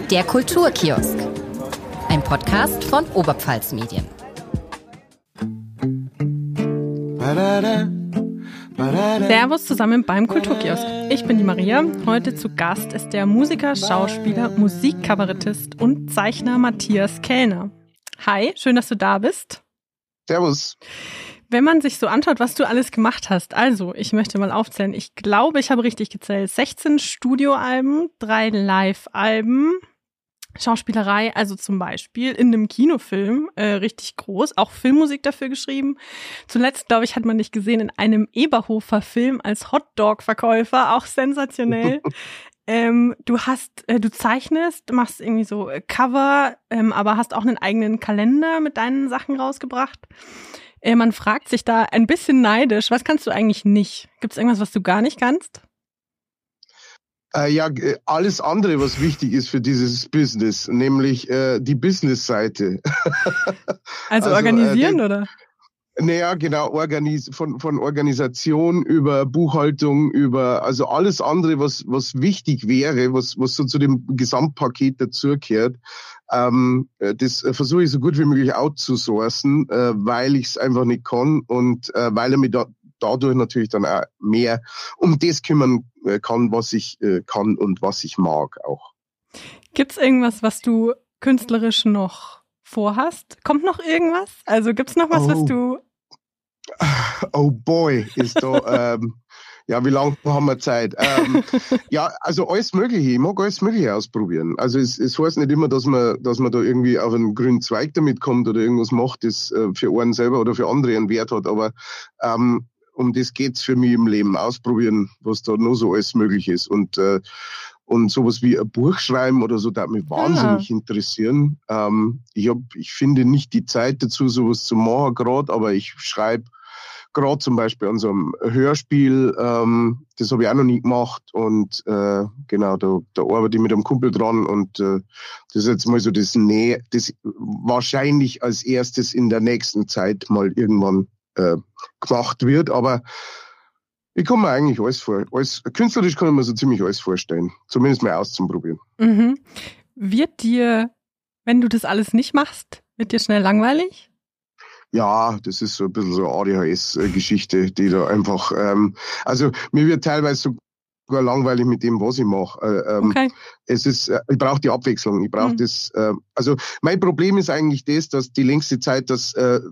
Der Kulturkiosk. Ein Podcast von Oberpfalz Medien. Servus zusammen beim Kulturkiosk. Ich bin die Maria. Heute zu Gast ist der Musiker, Schauspieler, Musikkabarettist und Zeichner Matthias Kellner. Hi, schön, dass du da bist. Servus. Wenn man sich so anschaut, was du alles gemacht hast, also ich möchte mal aufzählen, ich glaube, ich habe richtig gezählt, 16 Studioalben, 3 Live-Alben, Schauspielerei, also zum Beispiel in einem Kinofilm, richtig groß, auch Filmmusik dafür geschrieben. Zuletzt, glaube ich, hat man dich gesehen in einem Eberhofer-Film als Hotdog-Verkäufer, auch sensationell. Du zeichnest, machst irgendwie so Cover, aber hast auch einen eigenen Kalender mit deinen Sachen rausgebracht. Man fragt sich da ein bisschen neidisch, was kannst du eigentlich nicht? Gibt es irgendwas, was du gar nicht kannst? Alles andere, was wichtig ist für dieses Business, nämlich die Business-Seite. Also organisieren, oder? Naja, genau, von Organisation über Buchhaltung, also alles andere, was wichtig wäre, was so zu dem Gesamtpaket dazugehört, das versuche ich so gut wie möglich outzusourcen, weil ich es einfach nicht kann und weil er mich dadurch natürlich dann auch mehr um das kümmern kann, was ich kann und was ich mag auch. Gibt's irgendwas, was du künstlerisch noch vorhast? Kommt noch irgendwas? Also gibt's noch was, was du... Oh boy, ist da... wie lange haben wir Zeit? Also alles Mögliche. Ich mag alles Mögliche ausprobieren. Also es heißt nicht immer, dass man da irgendwie auf einen grünen Zweig damit kommt oder irgendwas macht, das für einen selber oder für andere einen Wert hat. Aber um das geht's für mich im Leben. Ausprobieren, was da noch so alles möglich ist. Und sowas wie ein Buch schreiben oder so, das mich wahnsinnig interessieren. Ich finde nicht die Zeit dazu, sowas zu machen gerade, aber ich schreibe gerade zum Beispiel an so einem Hörspiel, das habe ich auch noch nie gemacht und genau, da arbeite ich mit einem Kumpel dran und das ist jetzt mal so das wahrscheinlich als erstes in der nächsten Zeit mal irgendwann gemacht wird, aber ich kann mir eigentlich künstlerisch kann ich mir so ziemlich alles vorstellen, zumindest mal auszuprobieren. Mhm. Wird dir, wenn du das alles nicht machst, wird dir schnell langweilig? Ja, das ist so ein bisschen so eine ADHS-Geschichte, die da einfach, also mir wird teilweise sogar langweilig mit dem, was ich mache. Okay. Ich brauche die Abwechslung, ich brauche das, also mein Problem ist eigentlich das, dass die längste Zeit, dass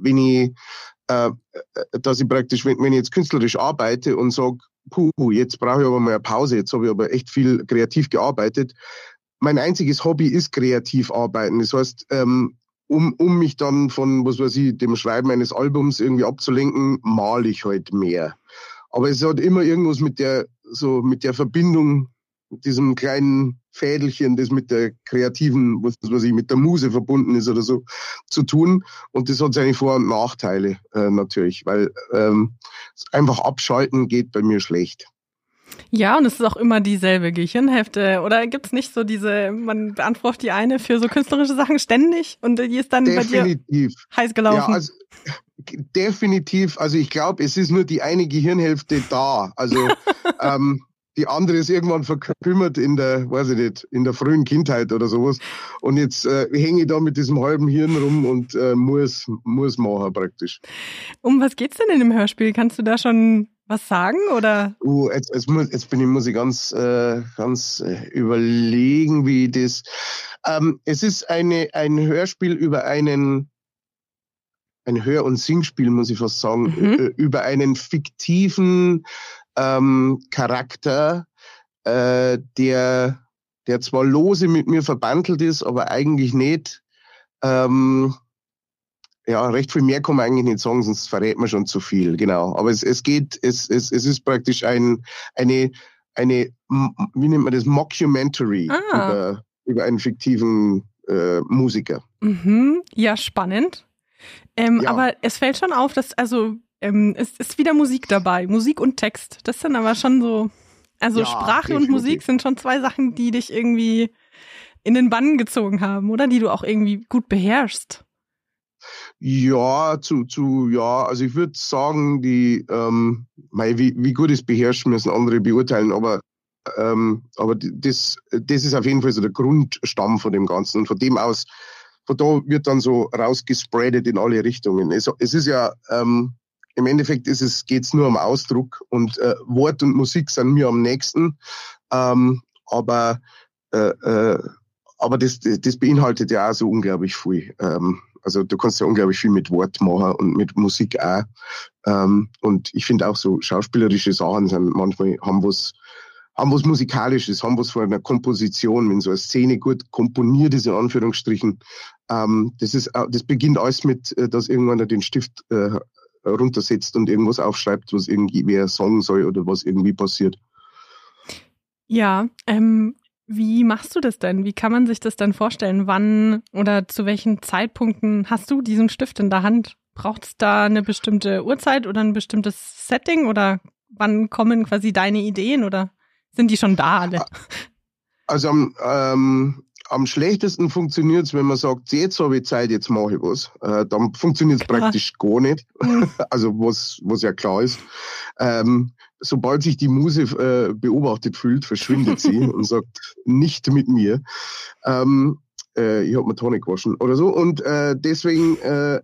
ich praktisch, wenn ich jetzt künstlerisch arbeite und sage, jetzt brauche ich aber mal eine Pause, jetzt habe ich aber echt viel kreativ gearbeitet. Mein einziges Hobby ist kreativ arbeiten. Das heißt, um mich dann von, dem Schreiben eines Albums irgendwie abzulenken, male ich halt mehr. Aber es hat immer irgendwas mit der Verbindung, mit diesem kleinen Fädelchen, das mit der kreativen, mit der Muse verbunden ist oder so, zu tun. Und das hat seine Vor- und Nachteile, natürlich, weil einfach abschalten geht bei mir schlecht. Ja, und es ist auch immer dieselbe Gehirnhälfte. Oder gibt's nicht so man beantwortet die eine für so künstlerische Sachen ständig und die ist dann definitiv bei dir heiß gelaufen? Ja, also definitiv. Also ich glaube, es ist nur die eine Gehirnhälfte da. Also die andere ist irgendwann verkümmert in der frühen Kindheit oder sowas. Und jetzt hänge ich da mit diesem halben Hirn rum und muss machen praktisch. Um was geht's denn in dem Hörspiel? Kannst du da schon was sagen, oder? Jetzt muss ich ganz überlegen, wie das. Es ist ein Hörspiel über ein Hör- und Singspiel, muss ich fast sagen, über einen fiktiven Charakter, der zwar lose mit mir verbandelt ist, aber eigentlich nicht. Recht viel mehr kann man eigentlich nicht sagen, sonst verrät man schon zu viel, genau. Aber es ist praktisch eine, wie nennt man das, Mockumentary über einen fiktiven Musiker. Mhm. Ja, spannend. Aber es fällt schon auf, dass, es ist wieder Musik dabei, Musik und Text. Das sind aber schon so, Sprache definitiv. Und Musik sind schon 2 Sachen, die dich irgendwie in den Bann gezogen haben, oder? Die du auch irgendwie gut beherrschst. Ja, also ich würde sagen, wie gut es beherrschen müssen andere beurteilen, aber aber das ist auf jeden Fall so der Grundstamm von dem Ganzen. Und von da wird dann so rausgespreadet in alle Richtungen. Es ist ja, im Endeffekt geht's nur um Ausdruck und Wort und Musik sind mir am nächsten. Aber das beinhaltet ja auch so unglaublich viel. Also du kannst ja unglaublich viel mit Wort machen und mit Musik auch. Und ich finde auch so schauspielerische Sachen sind manchmal haben was Musikalisches, haben was von einer Komposition, wenn so eine Szene gut komponiert ist, in Anführungsstrichen. Das beginnt alles mit, dass irgendwann den Stift runtersetzt und irgendwas aufschreibt, was irgendwie wer sagen soll oder was irgendwie passiert. Ja, wie machst du das denn? Wie kann man sich das dann vorstellen? Wann oder zu welchen Zeitpunkten hast du diesen Stift in der Hand? Braucht es da eine bestimmte Uhrzeit oder ein bestimmtes Setting oder wann kommen quasi deine Ideen oder sind die schon da alle? Also am schlechtesten funktioniert es, wenn man sagt, jetzt habe ich Zeit, jetzt mache ich was. Dann funktioniert es praktisch gar nicht. Also was ja klar ist. Sobald sich die Muse beobachtet fühlt, verschwindet sie und sagt, nicht mit mir. Ich habe mir Tonic gewaschen oder so. Und deswegen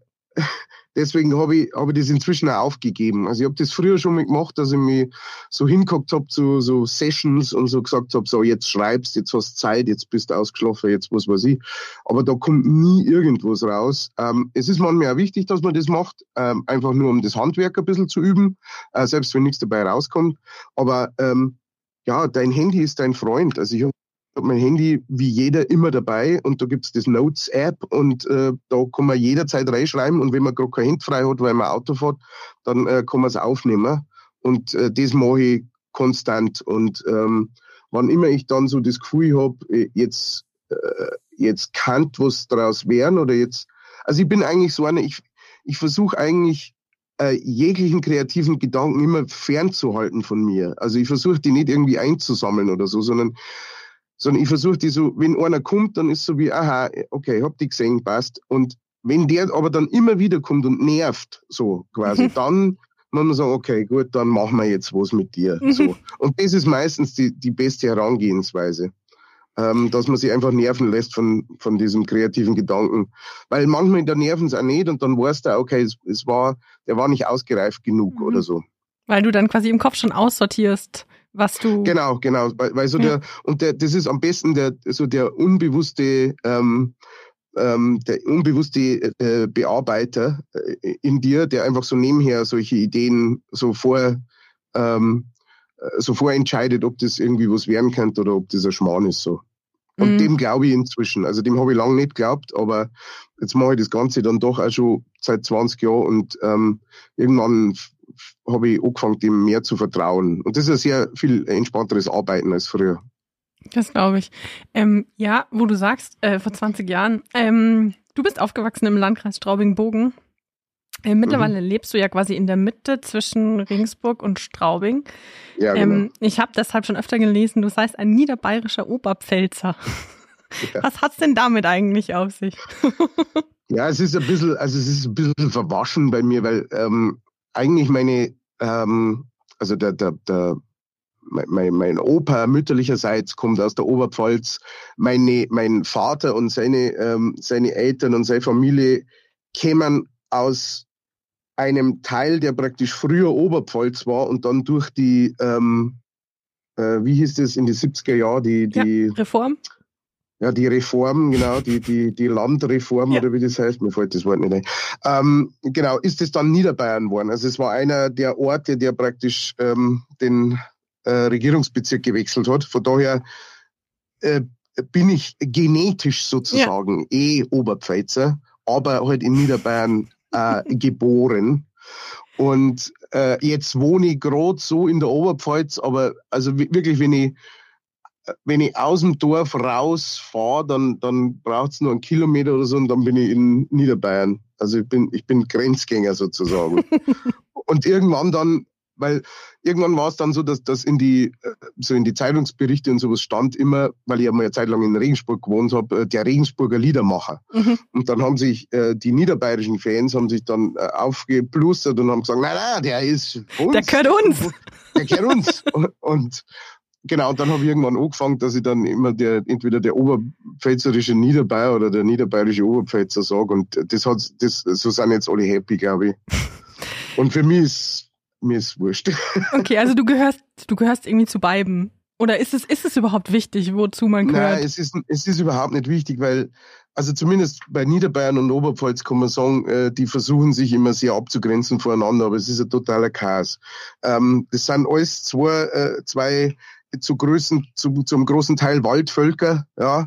habe ich das inzwischen auch aufgegeben. Also ich habe das früher schon mal gemacht, dass ich mich so hingehockt habe zu so Sessions und so gesagt habe, so jetzt schreibst, jetzt hast du Zeit, jetzt bist du ausgeschlafen, jetzt was weiß ich. Aber da kommt nie irgendwas raus. Es ist manchmal auch wichtig, dass man das macht, einfach nur um das Handwerk ein bisschen zu üben, selbst wenn nichts dabei rauskommt. Aber ja, dein Handy ist dein Freund. Also ich habe mein Handy wie jeder immer dabei und da gibt's das Notes-App und da kann man jederzeit reinschreiben und wenn man gerade kein Handy frei hat, weil man Auto fährt, dann kann man es aufnehmen und das mache ich konstant und wann immer ich dann so das Gefühl habe, jetzt kann was draus werden oder jetzt, also ich bin eigentlich so einer, ich versuche eigentlich jeglichen kreativen Gedanken immer fernzuhalten von mir. Also ich versuche die nicht irgendwie einzusammeln oder so, sondern ich versuche die so, wenn einer kommt, dann ist so wie, aha, okay, ich hab die gesehen, passt. Und wenn der aber dann immer wieder kommt und nervt, so quasi, dann muss man sagen, okay, gut, dann machen wir jetzt was mit dir. So. Und das ist meistens die beste Herangehensweise, dass man sich einfach nerven lässt von diesem kreativen Gedanken. Weil manchmal, da nerven es auch nicht und dann weißt du, okay, der war nicht ausgereift genug oder so. Weil du dann quasi im Kopf schon aussortierst, was du... Genau, weil so das ist am besten der unbewusste Bearbeiter in dir, der einfach so nebenher solche Ideen so vorentscheidet, ob das irgendwie was werden könnte oder ob das ein Schmarrn ist so. Und dem glaube ich inzwischen. Also dem habe ich lange nicht geglaubt, aber jetzt mache ich das Ganze dann doch auch schon seit 20 Jahren und irgendwann habe ich angefangen, dem mehr zu vertrauen. Und das ist ein sehr viel entspannteres Arbeiten als früher. Das glaube ich. Ja, wo du sagst, vor 20 Jahren, du bist aufgewachsen im Landkreis Straubing-Bogen. Mittlerweile lebst du ja quasi in der Mitte zwischen Regensburg und Straubing. Ja, genau. Ich habe deshalb schon öfter gelesen, du seist ein niederbayerischer Oberpfälzer. Ja. Was hat's denn damit eigentlich auf sich? Ja, es ist ein bisschen verwaschen bei mir, weil eigentlich mein Opa mütterlicherseits kommt aus der Oberpfalz. Mein Vater und seine Eltern und seine Familie kämen aus einem Teil, der praktisch früher Oberpfalz war und dann durch die, wie hieß das in die 70er Jahre, die Reform? Ja, die Reform, genau, die Landreform oder wie das heißt, mir fällt das Wort nicht ein. Genau, ist es dann Niederbayern geworden. Also es war einer der Orte, der praktisch den Regierungsbezirk gewechselt hat. Von daher bin ich genetisch sozusagen Oberpfälzer, aber halt in Niederbayern geboren. Und jetzt wohne ich gerade so in der Oberpfalz, aber also wirklich, wenn ich aus dem Dorf rausfahre, dann braucht es nur einen Kilometer oder so und dann bin ich in Niederbayern. Also ich bin Grenzgänger sozusagen. Und irgendwann war es dann so, dass in die Zeitungsberichte und sowas stand immer, weil ich ja mal eine Zeit lang in Regensburg gewohnt habe, der Regensburger Liedermacher. Und dann haben sich die niederbayerischen Fans dann aufgeplustert und haben gesagt, nein, der ist uns. Der gehört uns. Der gehört uns. Und Genau, und dann habe ich irgendwann angefangen, dass ich dann immer entweder der oberpfälzerische Niederbayer oder der niederbayerische Oberpfälzer sage. Und so sind jetzt alle happy, glaube ich. Und für mich ist wurscht. Okay, also du gehörst irgendwie zu beiden. Oder ist es überhaupt wichtig, wozu man gehört? Nein, es ist überhaupt nicht wichtig, weil, also zumindest bei Niederbayern und Oberpfalz kann man sagen, die versuchen sich immer sehr abzugrenzen voneinander, aber es ist ein totaler Chaos. Das sind alles zwei zum großen Teil Waldvölker, ja,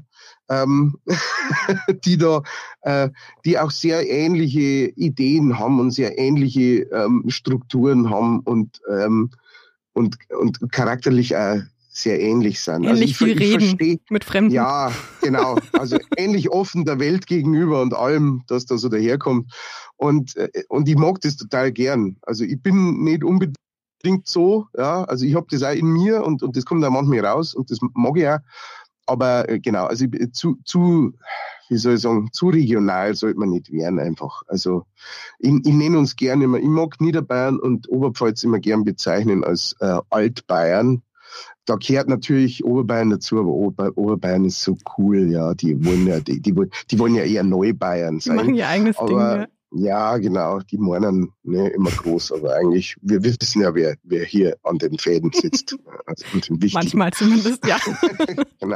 die auch sehr ähnliche Ideen haben und sehr ähnliche Strukturen haben und charakterlich auch sehr ähnlich sind. Ähnlich viel reden mit Fremden. Ja, genau. Also ähnlich offen der Welt gegenüber und allem, dass da so daherkommt. Und ich mag das total gern. Also ich bin nicht unbedingt so, ja. Also ich habe das auch in mir und das kommt auch manchmal raus und das mag ich auch. Aber genau, also wie soll ich sagen, zu regional sollte man nicht werden einfach. Also ich nenne uns gerne immer, ich mag Niederbayern und Oberpfalz immer gern bezeichnen als Altbayern. Da gehört natürlich Oberbayern dazu, aber Oberbayern ist so cool, ja. Die wollen ja eher Neubayern sein. Die machen ihr eigenes Ding, ja. Ja, genau. Die meinen immer groß, aber eigentlich, wir wissen ja, wer hier an den Fäden sitzt. Also manchmal zumindest, ja. Genau.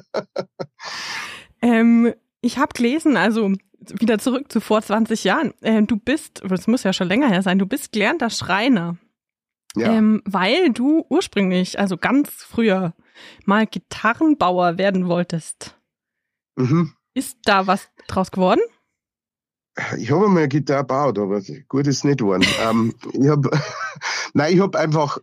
Ich habe gelesen, also wieder zurück zu vor 20 Jahren. Das muss ja schon länger her sein, du bist gelernter Schreiner. Ja. Weil du ursprünglich, also ganz früher, mal Gitarrenbauer werden wolltest. Mhm. Ist da was draus geworden? Ich habe mal eine Gitarre gebaut, aber gut ist nicht geworden. ich habe einfach,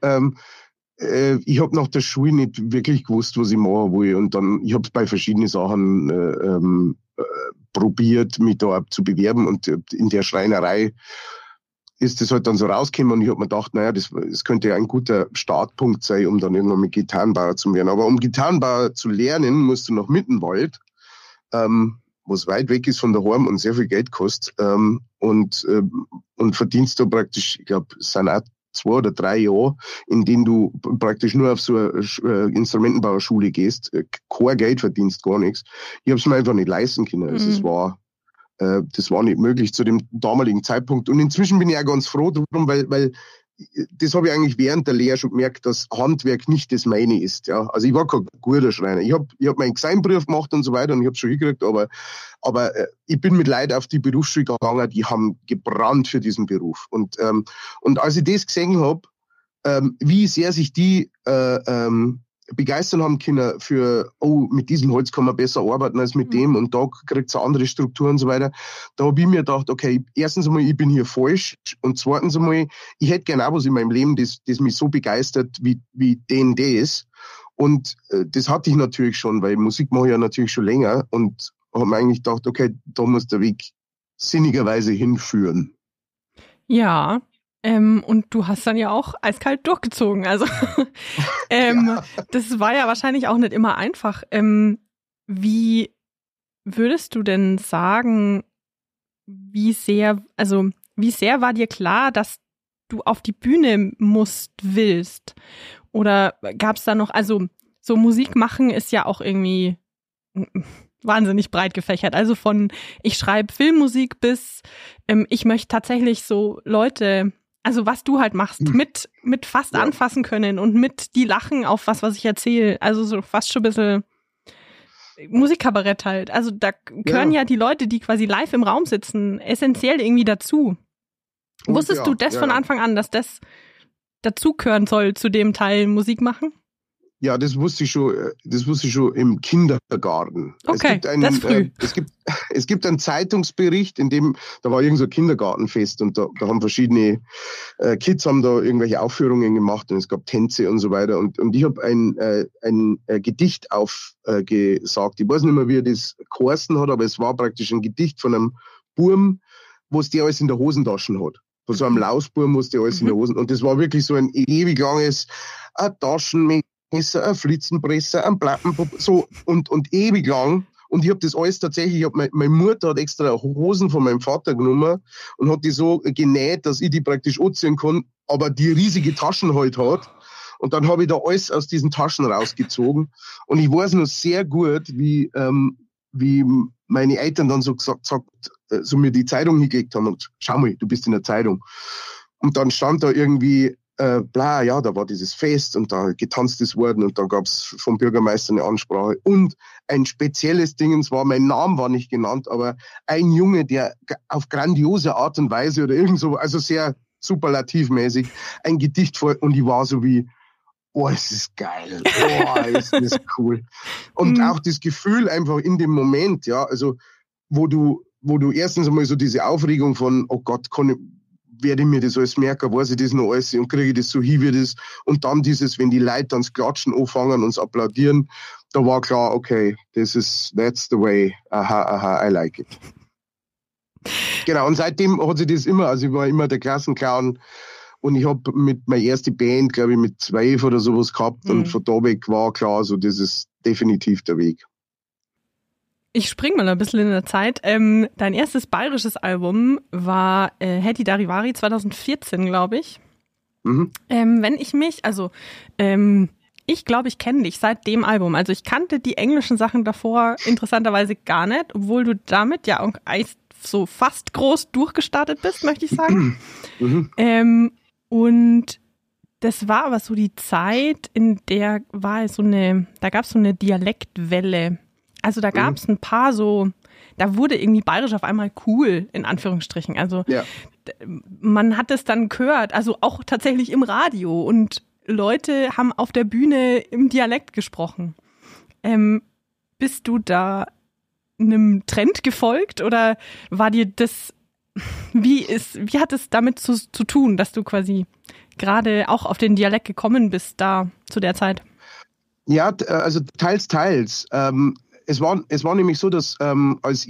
ich habe nach der Schule nicht wirklich gewusst, was ich machen will. Und dann, ich habe es bei verschiedenen Sachen probiert, mich da zu bewerben. Und in der Schreinerei ist das halt dann so rausgekommen und ich habe mir gedacht, naja, das könnte ja ein guter Startpunkt sein, um dann irgendwann mit Gitarrenbauer zu werden. Aber um Gitarrenbauer zu lernen, musst du nach Mittenwald, was weit weg ist von daheim und sehr viel Geld kostet, und verdienst da praktisch, ich glaube, es sind auch 2 oder 3 Jahre, in denen du praktisch nur auf so eine Instrumentenbauerschule gehst, kein Geld verdienst, gar nichts. Ich habe es mir einfach nicht leisten können. Also das war nicht möglich zu dem damaligen Zeitpunkt. Und inzwischen bin ich auch ganz froh drum, weil das habe ich eigentlich während der Lehre schon gemerkt, dass Handwerk nicht das meine ist. Ja. Also ich war kein guter Schreiner. Ich hab meinen Designberuf gemacht und so weiter und ich habe es schon hingekriegt, aber ich bin mit Leuten auf die Berufsschule gegangen, die haben gebrannt für diesen Beruf. Und als ich das gesehen habe, wie sehr sich die begeistern haben können für, mit diesem Holz kann man besser arbeiten als mit dem und da kriegt es eine andere Struktur und so weiter. Da habe ich mir gedacht, okay, erstens einmal, ich bin hier falsch und zweitens einmal, ich hätte gerne auch was in meinem Leben, das mich so begeistert wie das. Und das hatte ich natürlich schon, weil Musik mache ich ja natürlich schon länger und habe mir eigentlich gedacht, okay, da muss der Weg sinnigerweise hinführen. Ja. Und du hast dann ja auch eiskalt durchgezogen. Also ja. Das war ja wahrscheinlich auch nicht immer einfach. Wie würdest du denn sagen, wie sehr war dir klar, dass du auf die Bühne willst? Oder gab es da noch, also so Musik machen ist ja auch irgendwie wahnsinnig breit gefächert. Also von ich schreibe Filmmusik bis ich möchte tatsächlich so Leute, also was du halt machst, mit fast anfassen können und mit die lachen auf was ich erzähle. Also so fast schon ein bisschen Musikkabarett halt. Also da gehören ja die Leute, die quasi live im Raum sitzen, essentiell irgendwie dazu. Und wusstest du das von Anfang an, dass das dazugehören soll zu dem Teil Musik machen? Ja, das wusste ich schon im Kindergarten. Okay, das früh. Es gibt einen Zeitungsbericht, in dem, da war irgend so ein Kindergartenfest und da haben verschiedene Kids haben da irgendwelche Aufführungen gemacht und es gab Tänze und so weiter und ich habe ein Gedicht aufgesagt. Ich weiß nicht mehr, wie er das geheißen hat, aber es war praktisch ein Gedicht von einem Burm, wo es der alles in der Hosentasche hat. Von so einem Lausburm, wo es der alles in der Hosen, und das war wirklich so ein ewig langes Taschenmesser, ein Flitzenpresser, ein Plattenpop, so und ewig lang. Und ich habe das alles tatsächlich, meine Mutter hat extra Hosen von meinem Vater genommen und hat die so genäht, dass ich die praktisch anziehen kann, aber die riesige Taschen halt hat. Und dann habe ich da alles aus diesen Taschen rausgezogen. Und ich weiß noch sehr gut, wie meine Eltern dann so so mir die Zeitung hingelegt haben und schau mal, du bist in der Zeitung. Und dann stand da irgendwie, da war dieses Fest und da getanzt ist worden und da gab's vom Bürgermeister eine Ansprache. Und ein spezielles Dingens war, mein Name war nicht genannt, aber ein Junge, der auf grandiose Art und Weise oder irgend so, also sehr superlativmäßig, ein Gedicht vor, und ich war so wie, oh, es ist geil, oh, ist das cool. Und auch das Gefühl einfach in dem Moment, ja, also wo du erstens einmal so diese Aufregung von, oh Gott, werde ich mir das alles merken, weiß ich das noch alles und kriege ich das so hin wie das, und dann dieses, wenn die Leute dann das Klatschen anfangen und das Applaudieren, da war klar, okay, that's the way, I like it. Genau, und seitdem hat sich das immer, also ich war immer der Klassenclown. Und ich habe mit meiner ersten Band, glaube ich, mit 12 oder sowas gehabt. Und von da weg war klar, so das ist definitiv der Weg. Ich spring mal ein bisschen in der Zeit. Dein erstes bayerisches Album war Hedy Darivari 2014, glaube ich. Mhm. Ich glaube, ich kenne dich seit dem Album. Also ich kannte die englischen Sachen davor interessanterweise gar nicht, obwohl du damit ja auch so fast groß durchgestartet bist, möchte ich sagen. Mhm. Und das war aber so die Zeit, in der da gab es so eine Dialektwelle. Also da gab es ein paar da wurde irgendwie bayerisch auf einmal cool, in Anführungsstrichen. Also man hat es dann gehört, also auch tatsächlich im Radio, und Leute haben auf der Bühne im Dialekt gesprochen. Bist du da einem Trend gefolgt oder war dir das, wie hat es damit zu tun, dass du quasi gerade auch auf den Dialekt gekommen bist da zu der Zeit? Ja, also teils. Es war nämlich so, dass als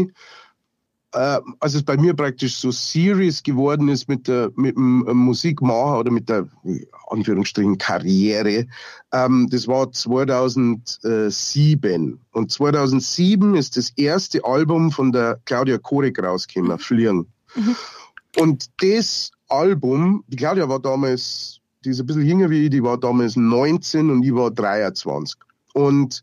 es bei mir praktisch so serious geworden ist mit dem Musikmacher oder mit der Anführungsstrichen Karriere, das war 2007. Und 2007 ist das erste Album von der Claudia Korek rausgekommen, Fliegen. Mhm. Und das Album, die Claudia war damals, die ist ein bisschen jünger wie ich, die war damals 19 und ich war 23. Und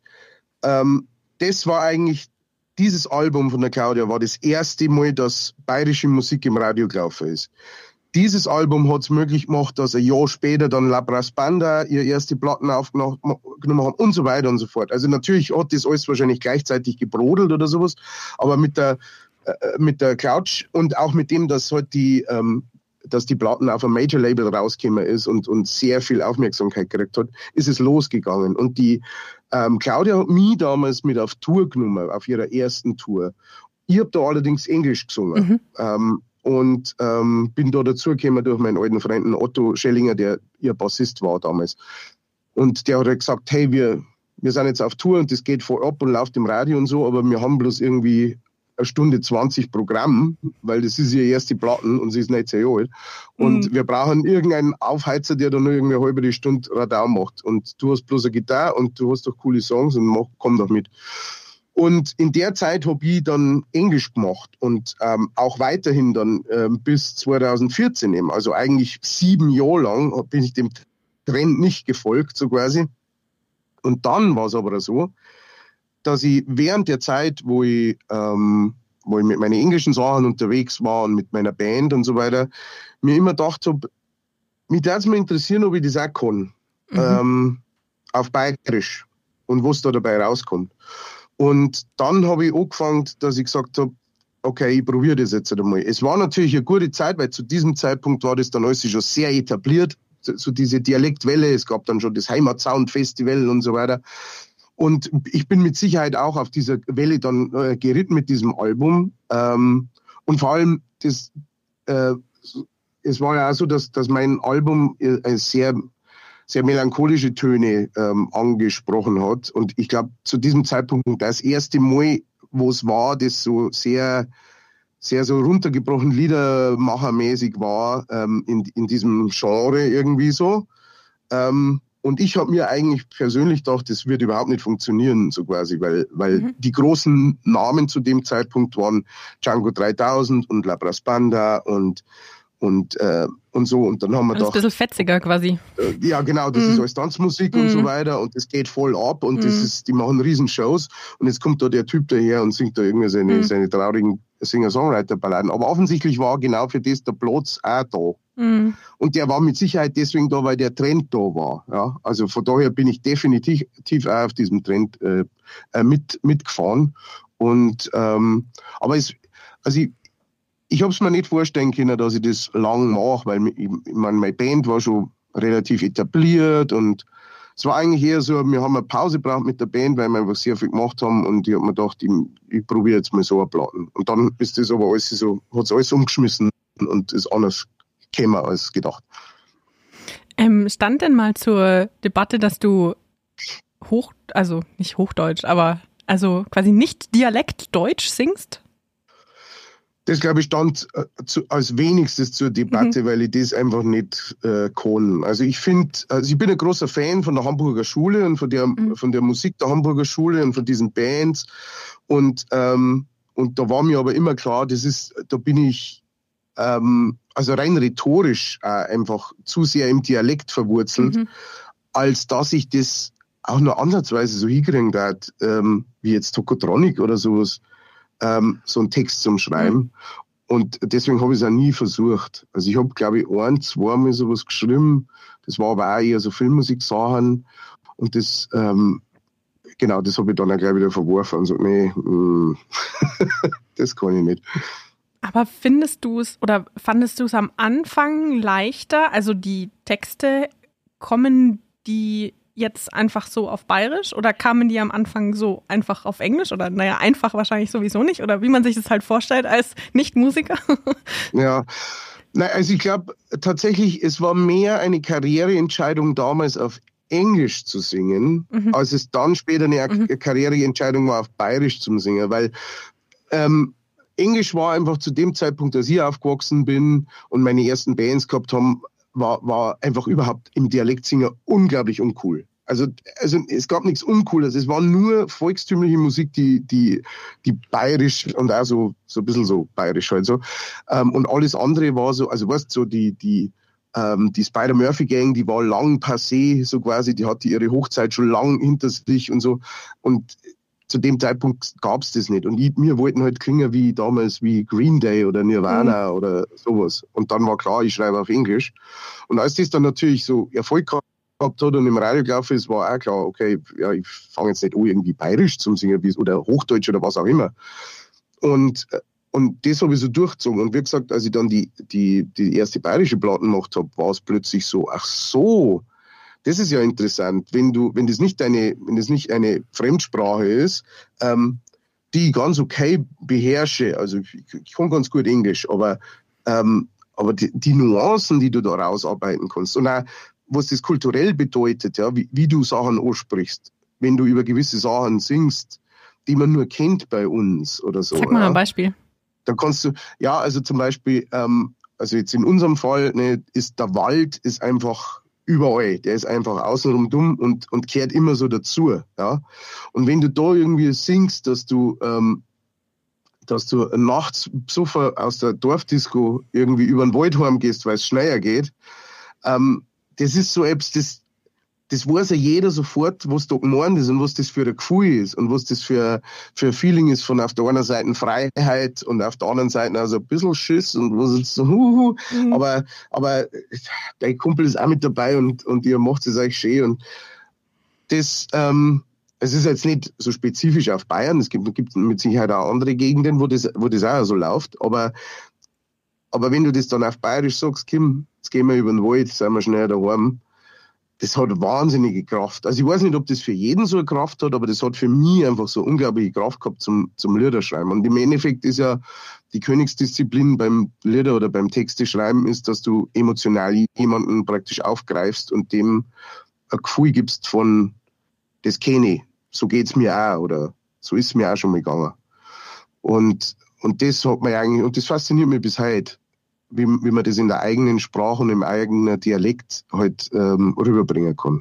das war eigentlich, dieses Album von der Claudia war das erste Mal, dass bayerische Musik im Radio gelaufen ist. Dieses Album hat es möglich gemacht, dass ein Jahr später dann La Brass Banda ihre erste Platten aufgenommen haben und so weiter und so fort. Also natürlich hat das alles wahrscheinlich gleichzeitig gebrodelt oder sowas, aber mit der Couch und auch mit dem, dass halt dass die Platten auf einem Major-Label rausgekommen ist und sehr viel Aufmerksamkeit gekriegt hat, ist es losgegangen. Und die Claudia hat mich damals mit auf Tour genommen, auf ihrer ersten Tour. Ich habe da allerdings Englisch gesungen. Und bin da dazugekommen durch meinen alten Freund Otto Schellinger, der ihr Bassist war damals. Und der hat halt gesagt, hey, wir sind jetzt auf Tour und das geht voll ab und läuft im Radio und so, aber wir haben bloß irgendwie 1:20 Programm, weil das ist ihre erste Platten und sie ist nicht sehr alt. Und wir brauchen irgendeinen Aufheizer, der da nur irgendwie eine halbe Stunde Radau macht. Und du hast bloß eine Gitarre und du hast doch coole Songs und komm doch mit. Und in der Zeit habe ich dann Englisch gemacht und auch weiterhin dann bis 2014 eben. Also eigentlich 7 Jahre lang bin ich dem Trend nicht gefolgt, so quasi. Und dann war es aber so, dass ich während der Zeit, wo ich mit meinen englischen Sachen unterwegs war und mit meiner Band und so weiter, mir immer gedacht habe, mich würde es mal interessieren, ob ich das auch kann. Auf Bayerisch und was da dabei rauskommt. Und dann habe ich angefangen, dass ich gesagt habe, okay, ich probiere das jetzt einmal. Es war natürlich eine gute Zeit, weil zu diesem Zeitpunkt war das dann alles schon sehr etabliert, so diese Dialektwelle. Es gab dann schon das Heimatsound-Festival und so weiter. Und ich bin mit Sicherheit auch auf dieser Welle dann geritten mit diesem Album. Und vor allem, es war ja auch so, dass mein Album sehr, sehr melancholische Töne angesprochen hat. Und ich glaube, zu diesem Zeitpunkt das erste Mal, wo es war, das so sehr, sehr so runtergebrochen liedermachermäßig war, in diesem Genre irgendwie so. Und ich habe mir eigentlich persönlich gedacht, das wird überhaupt nicht funktionieren, so quasi, weil die großen Namen zu dem Zeitpunkt waren Django 3000 und La Brass Banda und und so. Und dann haben wir alles gedacht, ein bisschen fetziger quasi. Ja, genau, das ist alles Tanzmusik und so weiter und das geht voll ab und die machen Riesenshows und jetzt kommt da der Typ daher und singt da irgendwie seine traurigen Singer-Songwriter-Balladen. Aber offensichtlich war genau für das der Platz auch da. Und der war mit Sicherheit deswegen da, weil der Trend da war. Ja? Also von daher bin ich definitiv auch auf diesem Trend mitgefahren. Und aber ich habe es mir nicht vorstellen können, dass ich das lang mache, weil ich meine, meine Band war schon relativ etabliert und es war eigentlich eher so, wir haben eine Pause gebraucht mit der Band, weil wir einfach sehr viel gemacht haben und ich habe mir gedacht, ich probiere jetzt mal so eine Platten. Und dann ist das aber alles so, hat es alles umgeschmissen und ist anders gekommen als gedacht. Stand denn mal zur Debatte, dass du also nicht Hochdeutsch, aber also quasi nicht Dialektdeutsch singst? Das, glaube ich, stand als wenigstes zur Debatte, weil ich das einfach nicht kann. Also ich finde, ich bin ein großer Fan von der Hamburger Schule und von der Musik der Hamburger Schule und von diesen Bands. Und da war mir aber immer klar, da bin ich also rein rhetorisch einfach zu sehr im Dialekt verwurzelt, als dass ich das auch nur ansatzweise so hinkriegen würde, wie jetzt Tokotronic oder sowas. So einen Text zum Schreiben. Und deswegen habe ich es auch nie versucht. Also ich habe, glaube ich, 1-2 Mal sowas geschrieben. Das war aber auch eher so Filmmusik-Sachen. Und das, das habe ich dann auch gleich wieder verworfen und so, nee, das kann ich nicht. Aber fandest du es am Anfang leichter? Also die Texte, kommen die jetzt einfach so auf Bayerisch oder kamen die am Anfang so einfach auf Englisch? Oder naja, einfach wahrscheinlich sowieso nicht. Oder wie man sich das halt vorstellt als Nicht-Musiker? Ja, also ich glaube tatsächlich, es war mehr eine Karriereentscheidung damals auf Englisch zu singen, als es dann später eine Karriereentscheidung war, auf Bayerisch zu singen. Weil Englisch war einfach zu dem Zeitpunkt, als ich aufgewachsen bin und meine ersten Bands gehabt haben, war einfach überhaupt im Dialektsingen unglaublich uncool. Also es gab nichts Uncooles. Es war nur volkstümliche Musik, die bayerisch und auch so ein bisschen so bayerisch halt so. Und alles andere war so, also weißt du, so die Spider-Murphy-Gang, die war lang passé, so quasi, die hatte ihre Hochzeit schon lang hinter sich und so. Und zu dem Zeitpunkt gab es das nicht. Und wir wollten halt klingen wie damals wie Green Day oder Nirvana oder sowas. Und dann war klar, ich schreibe auf Englisch. Und als das dann natürlich so Erfolg gehabt hat und im Radio gelaufen ist, war auch klar, okay, ja, ich fange jetzt nicht an, irgendwie bayerisch zu singen oder Hochdeutsch oder was auch immer. Und das habe ich so durchgezogen. Und wie gesagt, als ich dann die erste bayerische Platte gemacht habe, war es plötzlich so, ach so, das ist ja interessant, wenn das nicht eine Fremdsprache ist, die ich ganz okay beherrsche. Also ich kann ganz gut Englisch, aber die Nuancen, die du da rausarbeiten kannst und auch, was das kulturell bedeutet, ja, wie du Sachen aussprichst, wenn du über gewisse Sachen singst, die man nur kennt bei uns oder so. Sag mal ein Beispiel. Da kannst du, ja, also zum Beispiel, also jetzt in unserem Fall, ne, ist der Wald ist einfach überall, der ist einfach außenrum dumm und kehrt immer so dazu, ja. Und wenn du da irgendwie singst, dass du nachts besoffen aus der Dorfdisco irgendwie über den Wald heimgehst, weil es schneller geht, das ist so etwas, das weiß ja jeder sofort, was da gemeint ist und was das für ein Gefühl ist und was das für ein Feeling ist von auf der einen Seite Freiheit und auf der anderen Seite also ein bisschen Schiss und was ist so, aber dein Kumpel ist auch mit dabei und ihr macht es euch schön und das, es ist jetzt nicht so spezifisch auf Bayern, es gibt mit Sicherheit auch andere Gegenden, wo das auch so läuft, aber wenn du das dann auf Bayerisch sagst, Kim, jetzt gehen wir über den Wald, sind wir schnell daheim, das hat wahnsinnige Kraft. Also ich weiß nicht, ob das für jeden so eine Kraft hat, aber das hat für mich einfach so unglaubliche Kraft gehabt zum Liederschreiben. Und im Endeffekt ist ja die Königsdisziplin beim Lieder oder beim Texteschreiben ist, dass du emotional jemanden praktisch aufgreifst und dem ein Gefühl gibst von, das kenne ich, so geht's mir auch oder so ist es mir auch schon mal gegangen. Und das hat mir eigentlich, und das fasziniert mich bis heute, wie man das in der eigenen Sprache und im eigenen Dialekt halt rüberbringen kann.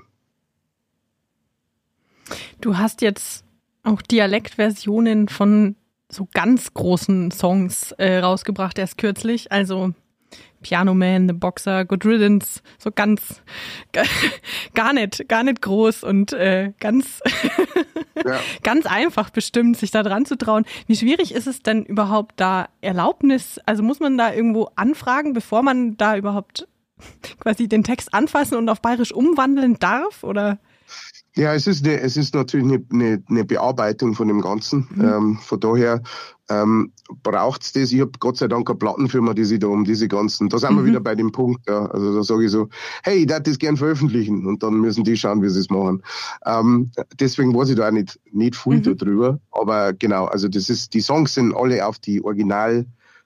Du hast jetzt auch Dialektversionen von so ganz großen Songs rausgebracht erst kürzlich. Also Piano Man, The Boxer, Good Riddance, so ganz, gar nicht groß und ganz, ganz einfach bestimmt, sich da dran zu trauen. Wie schwierig ist es denn überhaupt da Erlaubnis, also muss man da irgendwo anfragen, bevor man da überhaupt quasi den Text anfassen und auf Bayerisch umwandeln darf, oder? Ja, es ist natürlich eine Bearbeitung von dem Ganzen. Von daher braucht es das. Ich habe Gott sei Dank eine Plattenfirma, die sich da um diese ganzen, da sind wir wieder bei dem Punkt, ja. Also da sage ich so, hey, ich darf das gern veröffentlichen, und dann müssen die schauen, wie sie es machen. Deswegen weiß ich da auch nicht viel darüber. Aber genau, also die Songs sind alle auf die Original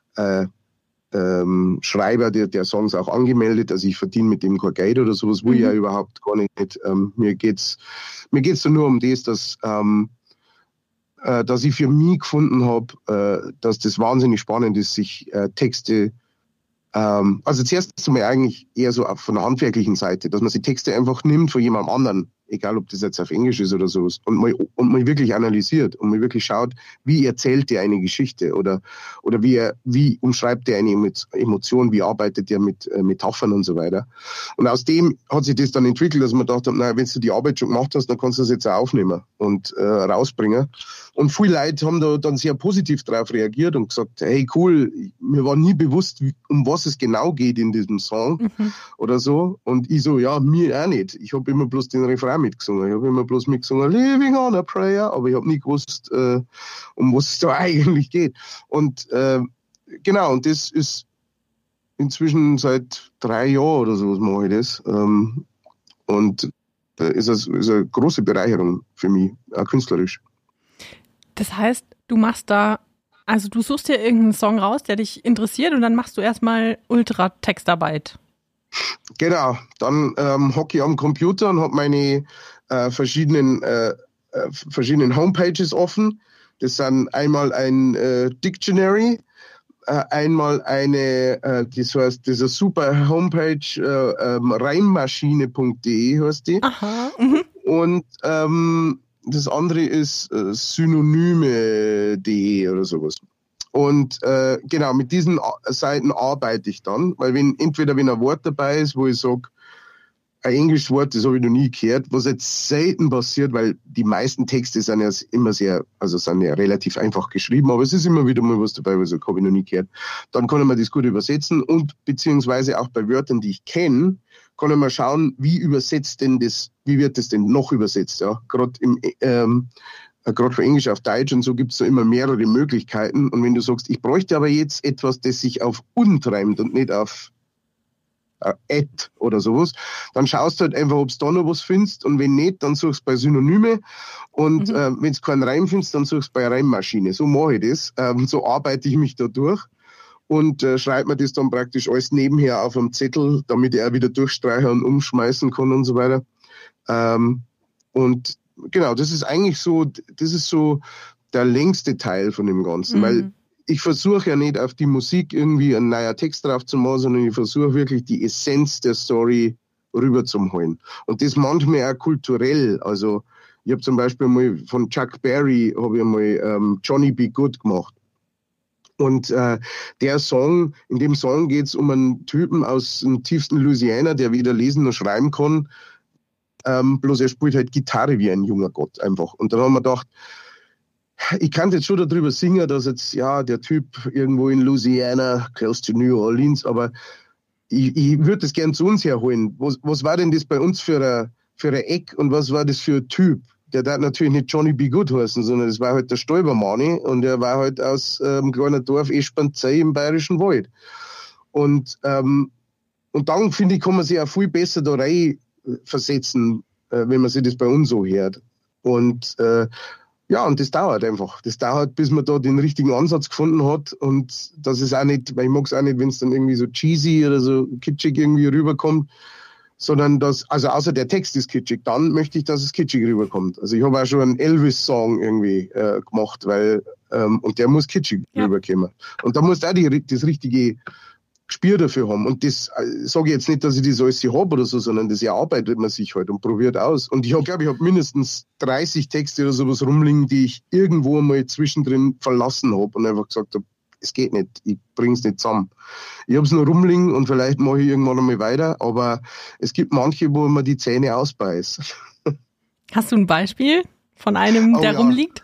Schreiber der Songs auch angemeldet. Also ich verdiene mit dem kein Geld oder sowas, will ich ja überhaupt gar nicht. Mir geht's da nur um das, dass ich für mich gefunden habe, dass das wahnsinnig spannend ist, sich Texte, also zuerst einmal eigentlich eher so von der handwerklichen Seite, dass man sich Texte einfach nimmt von jemandem anderen, egal ob das jetzt auf Englisch ist oder sowas, und mal wirklich analysiert und mal wirklich schaut, wie erzählt der eine Geschichte oder wie umschreibt der eine Emotion, wie arbeitet der mit Metaphern und so weiter. Und aus dem hat sich das dann entwickelt, dass man gedacht hat, naja, wenn du die Arbeit schon gemacht hast, dann kannst du das jetzt auch aufnehmen und rausbringen. Und viele Leute haben da dann sehr positiv drauf reagiert und gesagt, hey cool, mir war nie bewusst, um was es genau geht in diesem Song oder so. Und ich so, ja, mir auch nicht. Ich habe immer bloß den Refrain mitgesungen. Ich habe immer bloß mitgesungen, Living on a Prayer, aber ich habe nie gewusst, um was es da eigentlich geht. Und genau, und das ist inzwischen seit 3 Jahren oder so mache ich das. Und ist eine große Bereicherung für mich, auch künstlerisch. Das heißt, du machst da, also du suchst dir irgendeinen Song raus, der dich interessiert, und dann machst du erstmal Ultra-Textarbeit. Genau, dann hocke ich am Computer und habe meine verschiedenen Homepages offen. Das sind einmal ein Dictionary, einmal eine, das heißt, diese super Homepage, reimmaschine.de heißt die. Aha. Und das andere ist synonyme.de oder sowas. Und genau, mit diesen Seiten arbeite ich dann, weil wenn ein Wort dabei ist, wo ich sage, ein englisches Wort, das habe ich noch nie gehört, was jetzt selten passiert, weil die meisten Texte sind ja immer sind ja relativ einfach geschrieben, aber es ist immer wieder mal was dabei, was ich habe ich noch nie gehört. Dann kann ich mir das gut übersetzen und beziehungsweise auch bei Wörtern, die ich kenne, kann ich mal schauen, wie wird das denn noch übersetzt, ja, gerade von Englisch auf Deutsch und so gibt es da immer mehrere Möglichkeiten. Und wenn du sagst, ich bräuchte aber jetzt etwas, das sich auf und reimt und nicht auf et oder sowas, dann schaust du halt einfach, ob du da noch was findest, und wenn nicht, dann suchst du bei Synonyme, und wenn du keinen Reim findest, dann suchst du bei Reimmaschine. So mache ich das, so arbeite ich mich da durch und schreibe mir das dann praktisch alles nebenher auf einem Zettel, damit er wieder durchstreichen und umschmeißen kann und so weiter. Und genau, das ist so der längste Teil von dem Ganzen, weil ich versuche ja nicht auf die Musik irgendwie einen neuen Text drauf zu machen, sondern ich versuche wirklich die Essenz der Story rüberzuholen. Und das manchmal auch kulturell. Also ich habe zum Beispiel mal von Chuck Berry Johnny Be Good gemacht. Und in dem Song geht es um einen Typen aus dem tiefsten Louisiana, der weder lesen noch schreiben kann. Bloß er spielt halt Gitarre wie ein junger Gott einfach. Und dann haben wir gedacht, ich kann jetzt schon darüber singen, dass jetzt, ja, der Typ irgendwo in Louisiana, close to New Orleans, aber ich würde das gern zu uns herholen. Was war denn das bei uns für ein Eck und was war das für ein Typ? Der darf natürlich nicht Johnny Be Good heißen, sondern das war halt der Stolpermanni, und der war halt aus einem kleinen Dorf Eschbanzei im Bayerischen Wald. Und dann, finde ich, kann man sich auch viel besser da rein versetzen, wenn man sich das bei uns so hört. Und und das dauert einfach. Das dauert, bis man da den richtigen Ansatz gefunden hat. Und das ist auch nicht, weil ich mag es auch nicht, wenn es dann irgendwie so cheesy oder so kitschig irgendwie rüberkommt, sondern also außer der Text ist kitschig, dann möchte ich, dass es kitschig rüberkommt. Also ich habe auch schon einen Elvis-Song irgendwie gemacht, weil und der muss kitschig rüberkommen. Und da musst du auch das richtige Gespür dafür haben. Und das sage ich jetzt nicht, dass ich das alles habe oder so, sondern das erarbeitet man sich halt und probiert aus. Und ich glaube, ich habe mindestens 30 Texte oder sowas rumliegen, die ich irgendwo mal zwischendrin verlassen habe und einfach gesagt habe, es geht nicht, ich bring's nicht zusammen. Ich hab's nur rumliegen und vielleicht mache ich irgendwann einmal weiter, aber es gibt manche, wo man die Zähne ausbeißt. Hast du ein Beispiel von einem, der rumliegt?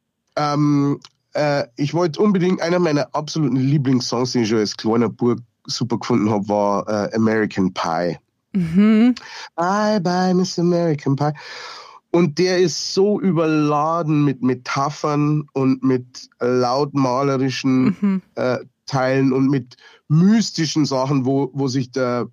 Ich wollte unbedingt, einer meiner absoluten Lieblingssongs, den ich schon als kleiner Bub super gefunden habe, war American Pie. Mhm. Bye, bye, Miss American Pie. Und der ist so überladen mit Metaphern und mit lautmalerischen Teilen und mit mystischen Sachen, wo sich der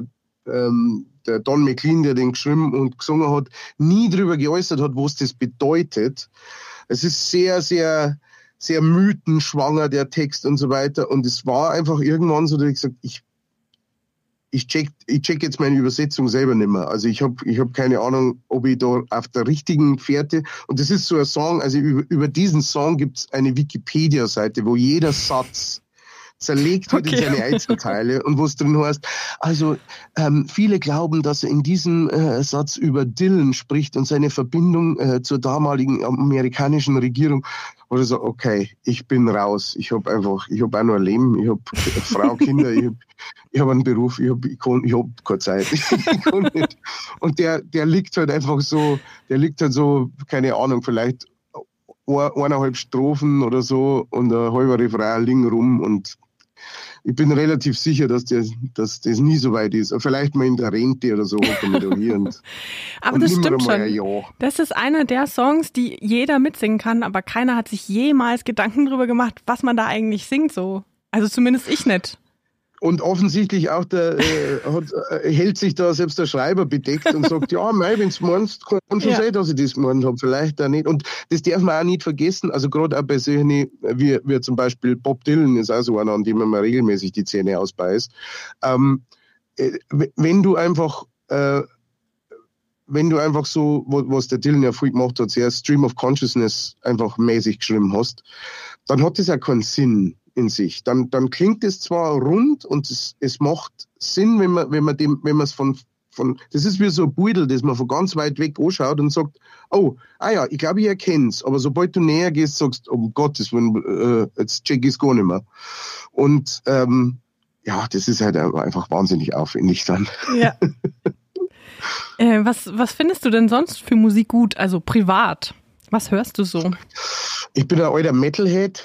Don McLean, der den geschrieben und gesungen hat, nie drüber geäußert hat, was das bedeutet. Es ist sehr, sehr, sehr mythenschwanger, der Text und so weiter. Und es war einfach irgendwann so, dass ich gesagt, ich check jetzt meine Übersetzung selber nicht mehr. Also ich hab keine Ahnung, ob ich da auf der richtigen Fährte, und das ist so ein Song, also über diesen Song gibt's eine Wikipedia-Seite, wo jeder Satz zerlegt wird in seine Einzelteile und wo es drin heißt, also viele glauben, dass er in diesem Satz über Dylan spricht und seine Verbindung zur damaligen amerikanischen Regierung. Oder so, okay, ich bin raus. Ich habe auch nur ein Leben, ich habe Frau, Kinder, ich hab einen Beruf, ich hab keine Zeit. Ich kann nicht. Und der liegt halt einfach so, keine Ahnung, vielleicht 1,5 Strophen oder so und ein halber Refrain liegen rum, und ich bin relativ sicher, dass das nie so weit ist. Vielleicht mal in der Rente oder so. Aber das stimmt schon. Das ist einer der Songs, die jeder mitsingen kann, aber keiner hat sich jemals Gedanken darüber gemacht, was man da eigentlich singt so. Also zumindest ich nicht. Und offensichtlich auch hält sich da selbst der Schreiber bedeckt und sagt, ja, mei, wenn's meinst, kann schon sein, dass ich das gemeint habe, vielleicht auch nicht. Und das darf man auch nicht vergessen, also gerade auch bei solchen, wie zum Beispiel Bob Dylan ist auch so einer, an dem man mal regelmäßig die Zähne ausbeißt. Wenn du einfach so, was der Dylan ja früh gemacht hat, sehr Stream of Consciousness einfach mäßig geschrieben hast, dann hat das ja keinen Sinn in sich. Dann klingt es zwar rund und es macht Sinn, wenn man es von das ist wie so ein Beutel, das man von ganz weit weg anschaut und sagt, ja, ich glaube, ich erkenne es, aber sobald du näher gehst, sagst du, um Gottes Willen, jetzt check ich es gar nicht mehr. Und das ist halt einfach wahnsinnig aufwendig dann. Ja. Was findest du denn sonst für Musik gut, also privat? Was hörst du so? Ich bin ein alter Metalhead.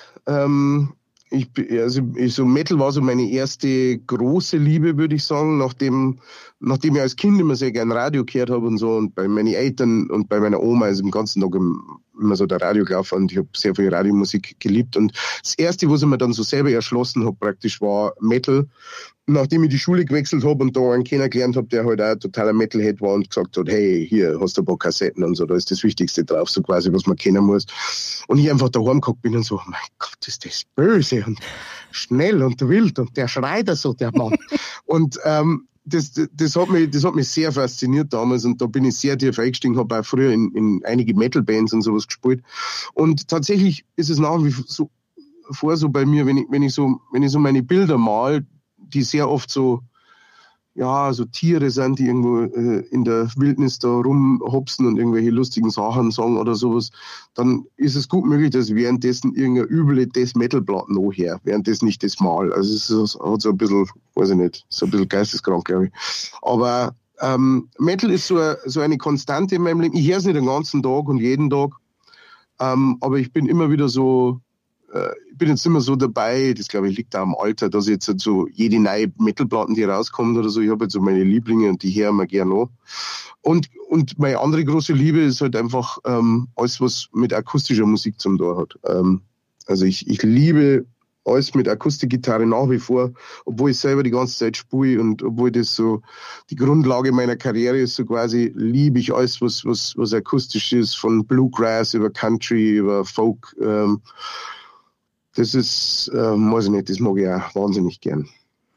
Metal war so meine erste große Liebe, würde ich sagen, nachdem ich als Kind immer sehr gern Radio gehört habe und so, und bei meinen Eltern und bei meiner Oma ist im ganzen Tag immer so der Radio gelaufen, und ich habe sehr viel Radiomusik geliebt, und das erste, was ich mir dann so selber erschlossen habe praktisch, war Metal. Nachdem ich die Schule gewechselt habe und da einen kennengelernt habe, der halt auch totaler Metalhead war und gesagt hat, hey, hier hast du ein paar Kassetten und so, da ist das Wichtigste drauf, so quasi, was man kennen muss. Und ich einfach daheim geguckt bin und so, mein Gott, ist das böse und schnell und wild und der schreit da so, der Mann. Und das hat mich sehr fasziniert damals, und da bin ich sehr tief eingestiegen, habe auch früher in einige Metal-Bands und sowas gespielt. Und tatsächlich ist es nach wie vor so bei mir, wenn ich so meine Bilder mal, die sehr oft so Tiere sind, die irgendwo in der Wildnis da rumhopsen und irgendwelche lustigen Sachen sagen oder sowas, dann ist es gut möglich, dass währenddessen irgendeine üble Death-Metal-Platte nachher, währenddessen nicht das Mal. Also es hat so ein bisschen, weiß ich nicht, so ein bisschen geisteskrank, glaube ich. Aber Metal ist so eine Konstante in meinem Leben. Ich höre es nicht den ganzen Tag und jeden Tag, aber ich bin immer wieder so, ich bin jetzt immer so dabei, das glaube ich liegt auch am Alter, dass ich jetzt so jede neue Metalplatten, die rauskommt oder so, ich habe jetzt so meine Lieblinge und die hören mir gerne an. Und meine andere große Liebe ist halt einfach alles, was mit akustischer Musik zum tun hat. Also ich liebe alles mit Akustikgitarre nach wie vor, obwohl ich selber die ganze Zeit spiele und obwohl das so die Grundlage meiner Karriere ist, so quasi liebe ich alles, was akustisch ist, von Bluegrass über Country, über Folk. Das ist, weiß ich nicht, das mag ich auch wahnsinnig gern.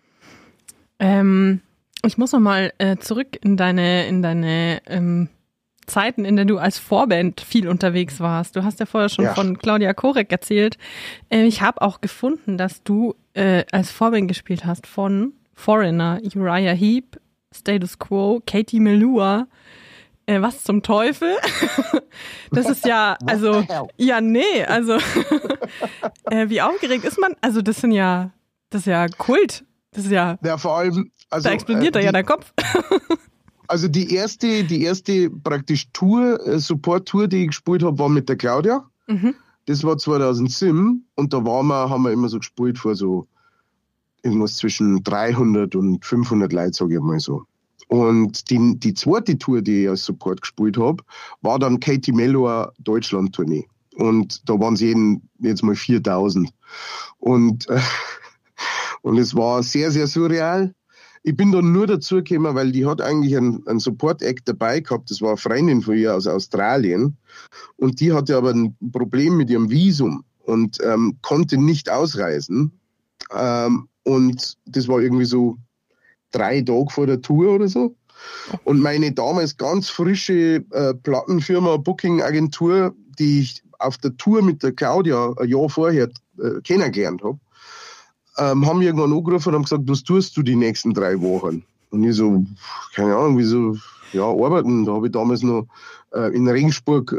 Ich muss nochmal zurück in deine Zeiten, in denen du als Vorband viel unterwegs warst. Du hast ja vorher schon von Claudia Korek erzählt. Ich habe auch gefunden, dass du als Vorband gespielt hast von Foreigner, Uriah Heep, Status Quo, Katie Melua. Was zum Teufel? Das ist ja, also, ja, nee, also, wie aufgeregt ist man? Also, das ist ja Kult. Das ist ja, vor allem, also, da explodiert ja dein Kopf. Also die erste praktisch Tour, Support-Tour, die ich gespielt habe, war mit der Claudia. Mhm. Das war 2007 und da haben wir immer so gespielt vor so irgendwas zwischen 300 und 500 Leuten, sage ich mal so. Und die zweite Tour, die ich als Support gespielt habe, war dann Katie Melua Deutschland-Tournee. Und da waren es jetzt mal 4000. Und es war sehr, sehr surreal. Ich bin dann nur dazu gekommen, weil die hat eigentlich einen Support-Act dabei gehabt. Das war eine Freundin von ihr aus Australien. Und die hatte aber ein Problem mit ihrem Visum und konnte nicht ausreisen. Und das war irgendwie so 3 Tage vor der Tour oder so. Und meine damals ganz frische Plattenfirma, Booking-Agentur, die ich auf der Tour mit der Claudia ein Jahr vorher kennengelernt habe, haben mich irgendwann angerufen und haben gesagt, was tust du die nächsten 3 Wochen? Und ich so, keine Ahnung, wieso, ja, arbeiten. Da habe ich damals noch in Regensburg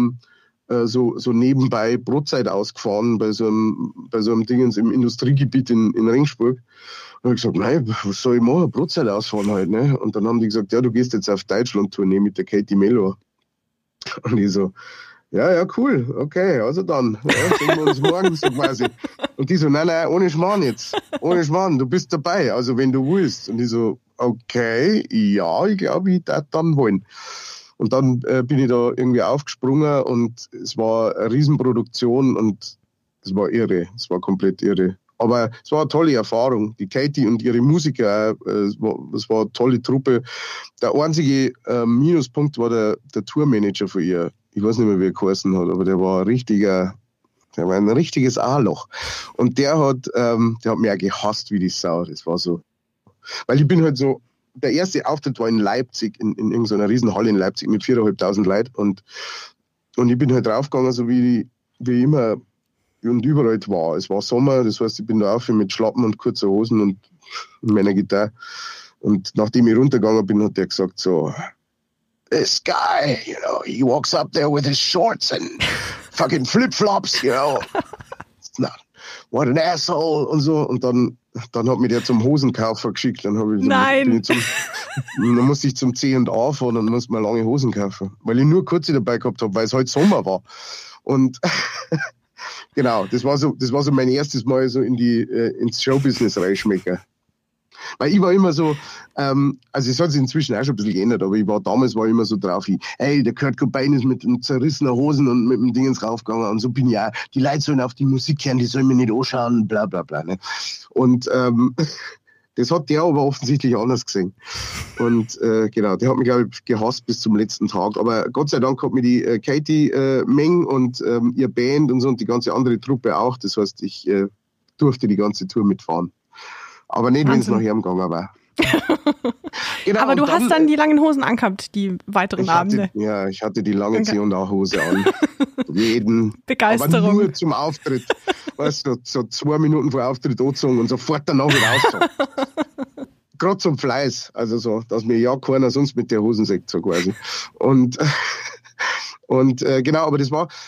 so nebenbei Brotzeit ausgefahren bei so einem Dingens im Industriegebiet in Regensburg. Und ich gesagt, nein, was soll ich machen? Brotzeit ausfahren halt, ne? Und dann haben die gesagt, ja, du gehst jetzt auf Deutschland-Tournee mit der Katie Melua. Und ich so, ja, cool, okay, also dann, ja, sehen wir uns morgen so quasi. Und die so, nein, ohne Schmarrn jetzt, ohne Schmarrn, du bist dabei, also wenn du willst. Und ich so, okay, ja, ich glaube, ich darf dann wollen. Und dann bin ich da irgendwie aufgesprungen und es war eine Riesenproduktion und es war irre, es war komplett irre. Aber es war eine tolle Erfahrung. Die Katie und ihre Musiker, es war eine tolle Truppe. Der einzige Minuspunkt war der Tourmanager von ihr. Ich weiß nicht mehr, wie er geheißen hat, aber der war ein richtiges A-Loch. Und der hat mich auch gehasst wie die Sau. Das war so. Weil ich bin halt so, der erste Auftritt war in Leipzig, in irgendeiner Riesenhalle in Leipzig mit 4.500 Leuten. Und ich bin halt draufgegangen, so wie immer und überall war. Es war Sommer, das heißt, ich bin da auf mit Schlappen und kurzer Hosen und meiner Gitarre. Und nachdem ich runtergegangen bin, hat der gesagt so, this guy, you know, he walks up there with his shorts and fucking flip-flops, you know. What an asshole und so. Und dann hat mich der zum Hosenkaufer geschickt. Dann musste ich zum C&A fahren und musste mir lange Hosen kaufen. Weil ich nur kurze dabei gehabt habe, weil es halt Sommer war. Und genau, das war so mein erstes Mal so ins Showbusiness reinschmecken. Weil ich war immer so, also es hat sich inzwischen auch schon ein bisschen geändert, aber damals war ich immer so drauf, hey, der Kurt Cobain ist mit zerrissenen Hosen und mit dem Dingens raufgegangen und so bin ich auch. Die Leute sollen auf die Musik hören, die sollen mir nicht anschauen, bla bla bla. Ne? Und das hat der aber offensichtlich anders gesehen. Und genau, der hat mich, glaube ich, gehasst bis zum letzten Tag. Aber Gott sei Dank hat mir die Katie Meng und ihr Band und so und die ganze andere Truppe auch. Das heißt, ich durfte die ganze Tour mitfahren. Aber nicht, wenn es nach ihm gegangen war. Genau, aber du hast dann die langen Hosen angehabt, die weiteren Abende. Ich hatte die lange C&A-Hose an. Begeisterung. Aber nur zum Auftritt. Weißt du, so 2 Minuten vor Auftritt angezogen und sofort danach wieder ausgezogen. Gerade zum Fleiß. Also so, dass mir ja keiner sonst mit der Hosen sagt, so quasi. Und genau, aber das war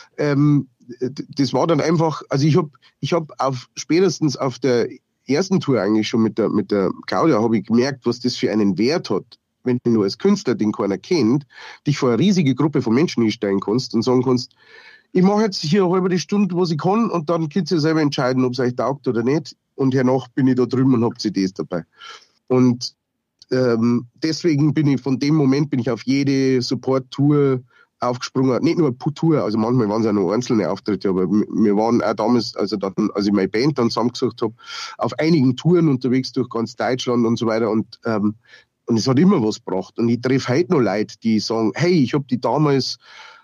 dann einfach, also ich hab spätestens auf der ersten Tour eigentlich schon mit der Claudia habe ich gemerkt, was das für einen Wert hat, wenn du als Künstler, den keiner kennt, dich vor eine riesige Gruppe von Menschen hinstellen kannst und sagen kannst, ich mache jetzt hier eine halbe Stunde, was ich kann und dann könnt ihr selber entscheiden, ob es euch taugt oder nicht und hernach bin ich da drüben und habe CDs dabei. Und deswegen bin ich auf jede Support-Tour aufgesprungen, nicht nur Tour, also manchmal waren es auch noch einzelne Auftritte, aber wir waren auch damals, als ich meine Band dann zusammengesucht habe, auf einigen Touren unterwegs durch ganz Deutschland und so weiter und es hat immer was gebracht und ich treffe heute noch Leute, die sagen, hey, ich habe die damals,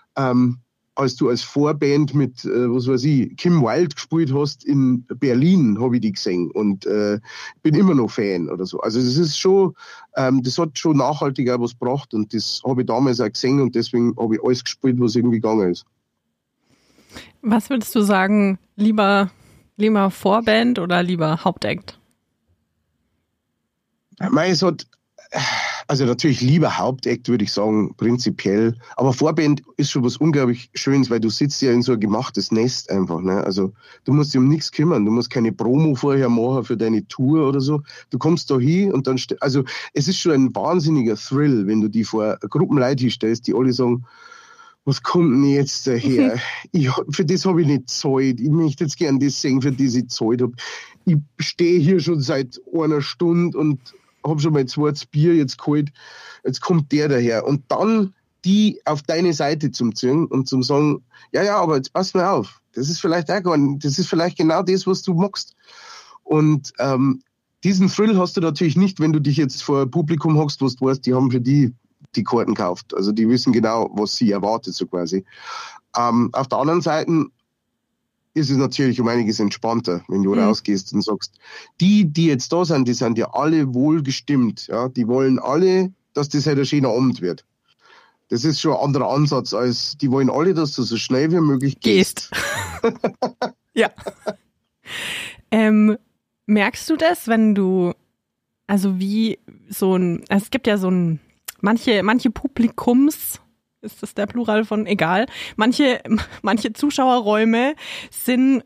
als du als Vorband mit, was weiß ich, Kim Wilde gespielt hast in Berlin, habe ich die gesehen und bin immer noch Fan oder so. Also das ist schon, das hat schon nachhaltig auch was gebracht und das habe ich damals auch gesehen und deswegen habe ich alles gespielt, was irgendwie gegangen ist. Was würdest du sagen, lieber Vorband oder lieber Hauptact? Also natürlich lieber Hauptakt, würde ich sagen, prinzipiell. Aber Vorband ist schon was unglaublich Schönes, weil du sitzt ja in so ein gemachtes Nest einfach. Ne? Also du musst dich um nichts kümmern. Du musst keine Promo vorher machen für deine Tour oder so. Du kommst da hin und dann... Also es ist schon ein wahnsinniger Thrill, wenn du die vor Gruppen Leute hinstellst, die alle sagen, was kommt denn jetzt daher? Für das habe ich nicht gezahlt. Ich möchte jetzt gerne das sehen, für das ich gezahlt habe. Ich stehe hier schon seit einer Stunde und habe schon mal 2 Bier jetzt geholt. Jetzt kommt der daher. Und dann die auf deine Seite zum ziehen und zum sagen, ja, aber jetzt pass mal auf. Das ist vielleicht auch gar nicht, das ist vielleicht genau das, was du magst. Und diesen Thrill hast du natürlich nicht, wenn du dich jetzt vor ein Publikum hockst, wo du weißt, die haben für die Karten gekauft. Also die wissen genau, was sie erwartet, so quasi. Auf der anderen Seite ist es natürlich um einiges entspannter, wenn du rausgehst und sagst, die jetzt da sind, die sind ja alle wohlgestimmt. Ja? Die wollen alle, dass das halt ein schöner Abend wird. Das ist schon ein anderer Ansatz, als die wollen alle, dass du so schnell wie möglich gehst. Ja. Merkst du das, wenn du, also wie so ein, es gibt ja so ein, manche Publikums, ist das der Plural von, egal, manche Zuschauerräume sind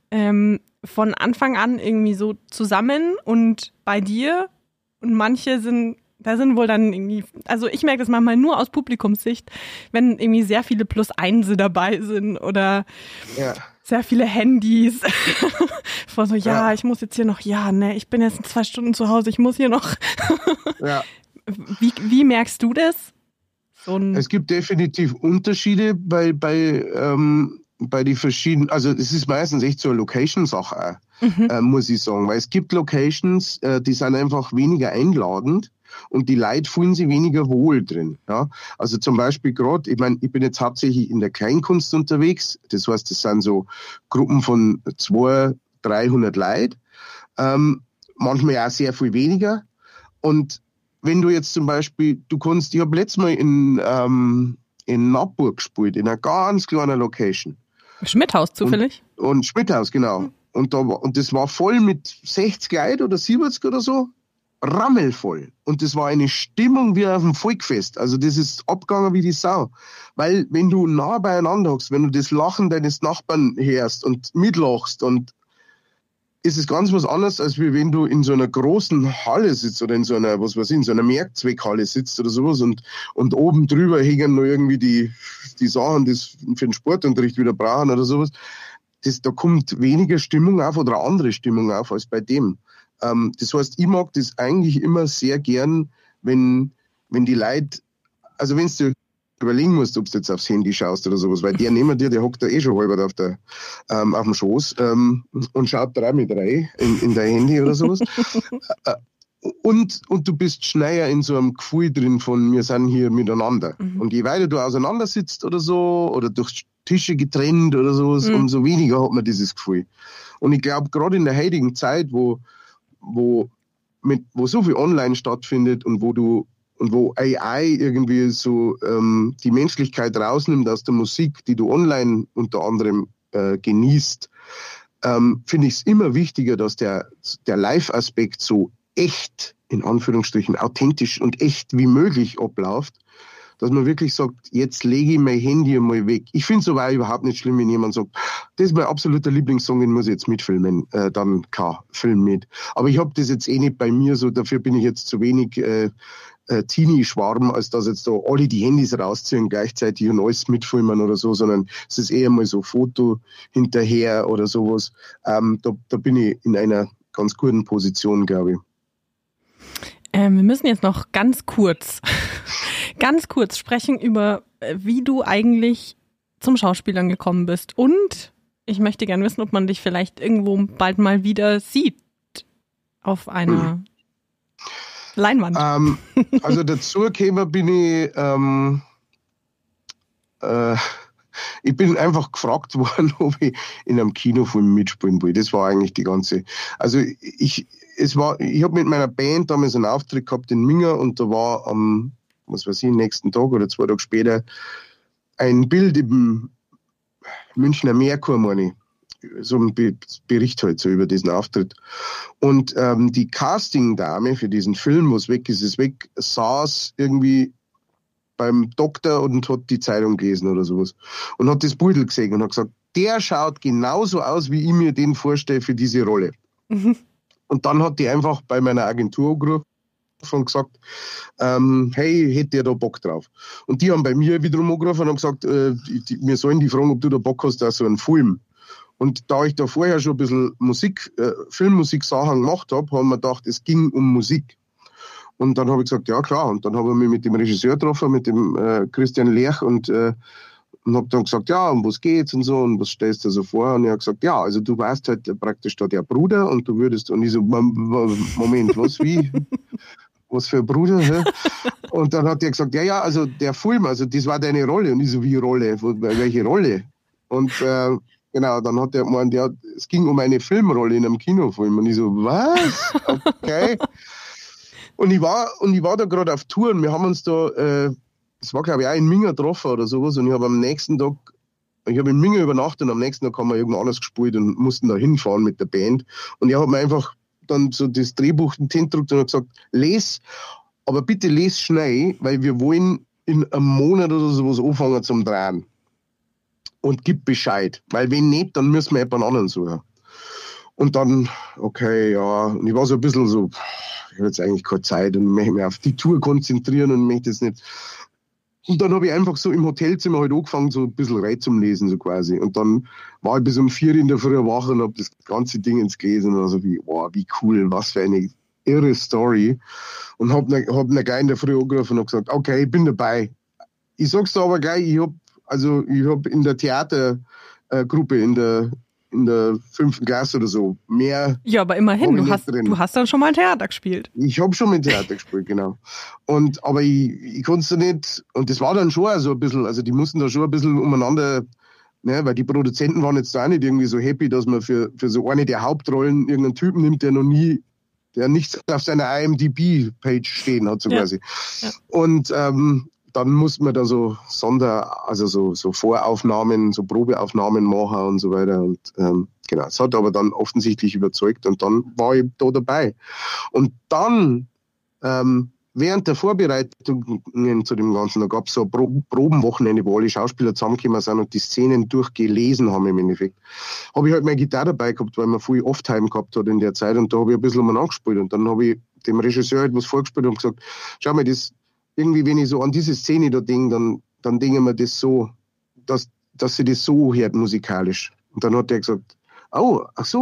von Anfang an irgendwie so zusammen und bei dir und manche sind wohl dann irgendwie, also ich merke das manchmal nur aus Publikumssicht, wenn irgendwie sehr viele Plus-Einse dabei sind oder sehr viele Handys. Vor so, ich muss jetzt hier noch, ich bin jetzt in 2 Stunden zu Hause, ich muss hier noch. Ja. Wie merkst du das? Es gibt definitiv Unterschiede bei die verschiedenen, also es ist meistens echt so eine Location-Sache, muss ich sagen, weil es gibt Locations, die sind einfach weniger einladend und die Leute fühlen sich weniger wohl drin. Ja? Also zum Beispiel gerade, ich meine, ich bin jetzt hauptsächlich in der Kleinkunst unterwegs, das heißt, das sind so Gruppen von 200, 300 Leuten, manchmal auch sehr viel weniger. Und wenn du jetzt zum Beispiel, ich habe letztes Mal in Nappburg gespielt, in einer ganz kleinen Location. Schmidthaus zufällig? Und Schmidthaus, genau. Und das war voll mit 60 Leuten oder 70 oder so, rammelvoll. Und das war eine Stimmung wie auf dem Volkfest. Also das ist abgegangen wie die Sau. Weil wenn du nah beieinander hockst, wenn du das Lachen deines Nachbarn hörst und mitlachst, und ist es ganz was anderes, als wenn du in so einer großen Halle sitzt oder in so einer, in so einer Mehrzweckhalle sitzt oder sowas und oben drüber hängen noch irgendwie die Sachen, die für den Sportunterricht wieder brauchen oder sowas. Da kommt weniger Stimmung auf oder eine andere Stimmung auf als bei dem. Das heißt, ich mag das eigentlich immer sehr gern, wenn die Leute, also wenn du überlegen musst, ob du jetzt aufs Handy schaust oder sowas, weil der neben dir, der hockt da eh schon halber auf dem Schoß und schaut 3 mit 3 in dein Handy oder sowas. Und du bist schneller in so einem Gefühl drin von, wir sind hier miteinander. Und je weiter du auseinander sitzt oder so, oder durch Tische getrennt oder sowas, umso weniger hat man dieses Gefühl. Und ich glaube, gerade in der heutigen Zeit, wo so viel online stattfindet und wo AI irgendwie so die Menschlichkeit rausnimmt aus der Musik, die du online unter anderem genießt, finde ich es immer wichtiger, dass der Live-Aspekt so echt, in Anführungsstrichen, authentisch und echt wie möglich abläuft, dass man wirklich sagt, jetzt lege ich mein Handy mal weg. Ich finde es aber überhaupt nicht schlimm, wenn jemand sagt, das ist mein absoluter Lieblingssong, den muss ich jetzt mitfilmen, dann Film mit. Aber ich habe das jetzt eh nicht bei mir, so dafür bin ich jetzt zu wenig Teenie-Schwarm, als dass jetzt da alle die Handys rausziehen gleichzeitig und alles mitfilmen oder so, sondern es ist eher mal so Foto hinterher oder sowas. Da bin ich in einer ganz guten Position, glaube ich. Wir müssen jetzt noch ganz kurz sprechen über, wie du eigentlich zum Schauspielern gekommen bist. Und ich möchte gerne wissen, ob man dich vielleicht irgendwo bald mal wieder sieht auf einer Leinwand. Also dazu gekommen bin ich bin einfach gefragt worden, ob ich in einem Kinofilm mitspielen will. Das war eigentlich die ganze. Also ich habe mit meiner Band damals einen Auftritt gehabt in Minga und da war am, nächsten Tag oder 2 Tage später ein Bild im Münchner Merkur, meine ich. so ein Bericht halt so über diesen Auftritt. Und die Casting-Dame für diesen Film, was weg ist weg, saß irgendwie beim Doktor und hat die Zeitung gelesen oder sowas. Und hat das Beutel gesehen und hat gesagt, der schaut genauso aus, wie ich mir den vorstelle für diese Rolle. Mhm. Und dann hat die einfach bei meiner Agentur angerufen und gesagt, hey, hätte ihr da Bock drauf? Und die haben bei mir wiederum angerufen und haben gesagt, wir sollen die fragen, ob du da Bock hast auf so einen Film. Und da ich da vorher schon ein bisschen Filmmusik-Sachen gemacht habe, haben wir gedacht, es ging um Musik. Und dann habe ich gesagt, ja klar. Und dann habe ich mich mit dem Regisseur getroffen, mit dem Christian Lerch und habe dann gesagt, ja, um was geht's und so und was stellst du so vor? Und er hat gesagt, ja, also du warst halt praktisch da der Bruder und du würdest, und ich so, Moment, was, wie? Was für ein Bruder? Hä? Und dann hat er gesagt, ja, also der Film, also das war deine Rolle. Und ich so, wie Rolle? Welche Rolle? Und genau, dann hat er gemeint, ja, es ging um eine Filmrolle in einem Kinofilm. Und ich so, was? Okay. Und ich war da gerade auf Tour und wir haben uns da, das war glaube ich auch in Minga getroffen oder sowas, und ich habe am nächsten Tag, ich habe in Minga übernachtet und am nächsten Tag haben wir irgendwo anders gespielt und mussten da hinfahren mit der Band. Und er hat mir einfach dann so das Drehbuch in die Hand gedrückt und hat gesagt, aber bitte les schnell, weil wir wollen in einem Monat oder sowas anfangen zum Drehen. Und gib Bescheid, weil wenn nicht, dann müssen wir jemand anderen suchen. Und dann, okay, ja, und ich war so ein bisschen so, ich habe jetzt eigentlich keine Zeit und möchte mich auf die Tour konzentrieren und möchte jetzt nicht. Und dann habe ich einfach so im Hotelzimmer halt angefangen, so ein bisschen rein zum Lesen, so quasi. Und dann war ich bis um 4 in der Früh wach und habe das ganze Ding ins gelesen und also wie cool, was für eine irre Story. Und habe eine Geil in der Früh angerufen und habe gesagt, okay, ich bin dabei. Ich sag's dir aber gleich, ich hab in der Theatergruppe, in der 5. Klasse oder so, mehr. Ja, aber immerhin, du hast dann schon mal Theater gespielt. Ich habe schon mit Theater gespielt, genau. Aber ich konnte es nicht, und das war dann schon so ein bisschen, also die mussten da schon ein bisschen umeinander, ne, weil die Produzenten waren jetzt da auch nicht irgendwie so happy, dass man für so eine der Hauptrollen irgendeinen Typen nimmt, der nichts auf seiner IMDb-Page stehen hat, so quasi. Ja. Und dann musste man da so so Voraufnahmen, so Probeaufnahmen machen und so weiter. Und genau, es hat aber dann offensichtlich überzeugt und dann war ich da dabei. Und dann, während der Vorbereitungen zu dem Ganzen, da gab es so ein Probenwochenende, wo alle Schauspieler zusammengekommen sind und die Szenen durchgelesen haben im Endeffekt. Habe ich halt meine Gitarre dabei gehabt, weil man viel Off-Time gehabt hat in der Zeit, und da habe ich ein bisschen umeinander gespielt. Und dann habe ich dem Regisseur etwas vorgespielt und gesagt, schau mal, das irgendwie, wenn ich so an diese Szene da denke, dann denke ich mir das so, dass sie das so hört musikalisch. Und dann hat er gesagt, das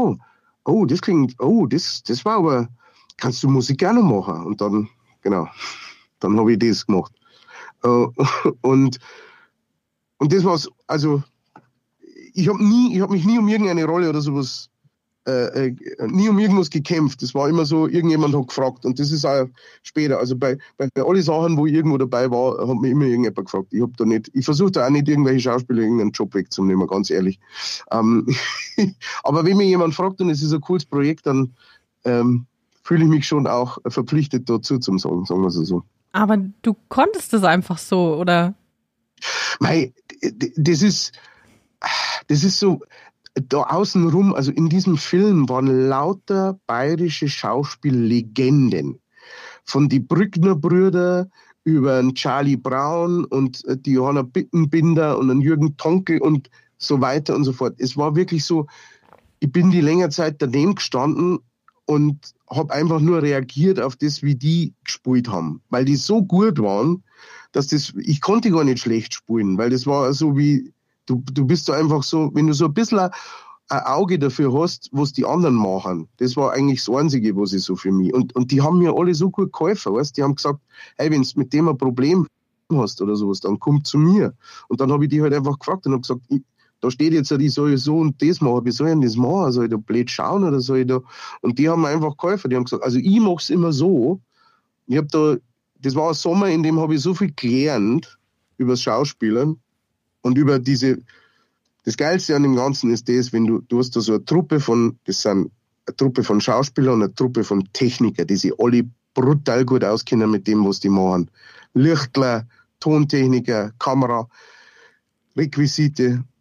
war aber, kannst du Musik auch noch machen? Und dann, genau, dann habe ich das gemacht. Und das war's, also ich habe mich nie um irgendeine Rolle oder sowas nie um irgendwas gekämpft. Das war immer so, irgendjemand hat gefragt. Und das ist auch später. Also bei allen Sachen, wo ich irgendwo dabei war, hat mich immer irgendjemand gefragt. Ich versuche da auch nicht irgendwelche Schauspieler irgendeinen Job wegzunehmen, ganz ehrlich. Aber wenn mir jemand fragt und es ist ein cooles Projekt, dann fühle ich mich schon auch verpflichtet dazu zum Sagen wir es so. Aber du konntest es einfach so, oder? Mei, das ist so, da außenrum, also in diesem Film waren lauter bayerische Schauspiellegenden. Von die Brückner Brüder über einen Charlie Brown und die Johanna Bittenbinder und einen Jürgen Tonkel und so weiter und so fort. Es war wirklich so, ich bin die längere Zeit daneben gestanden und habe einfach nur reagiert auf das, wie die gespielt haben. Weil die so gut waren, dass ich konnte gar nicht schlecht spielen, weil das war so wie, du bist so einfach so, wenn du so ein bisschen ein Auge dafür hast, was die anderen machen. Das war eigentlich das Einzige, was ich so für mich. Und die haben mir alle so gut geholfen, weißt? Die haben gesagt, hey, wenn du mit dem ein Problem hast oder sowas, dann komm zu mir. Und dann habe ich die halt einfach gefragt und habe gesagt, da steht jetzt, ich soll so und das machen. Wie soll ich denn das machen? Soll ich da blöd schauen oder soll ich da? Und die haben mir einfach geholfen. Die haben gesagt, also ich mache es immer so. Das war ein Sommer, in dem habe ich so viel gelernt über das Schauspielern. Und über das Geilste an dem Ganzen ist das, wenn du hast da so eine Truppe das sind eine Truppe von Schauspielern und eine Truppe von Technikern, die sich alle brutal gut auskennen mit dem, was die machen. Lichtler, Tontechniker, Kamera, Requisite.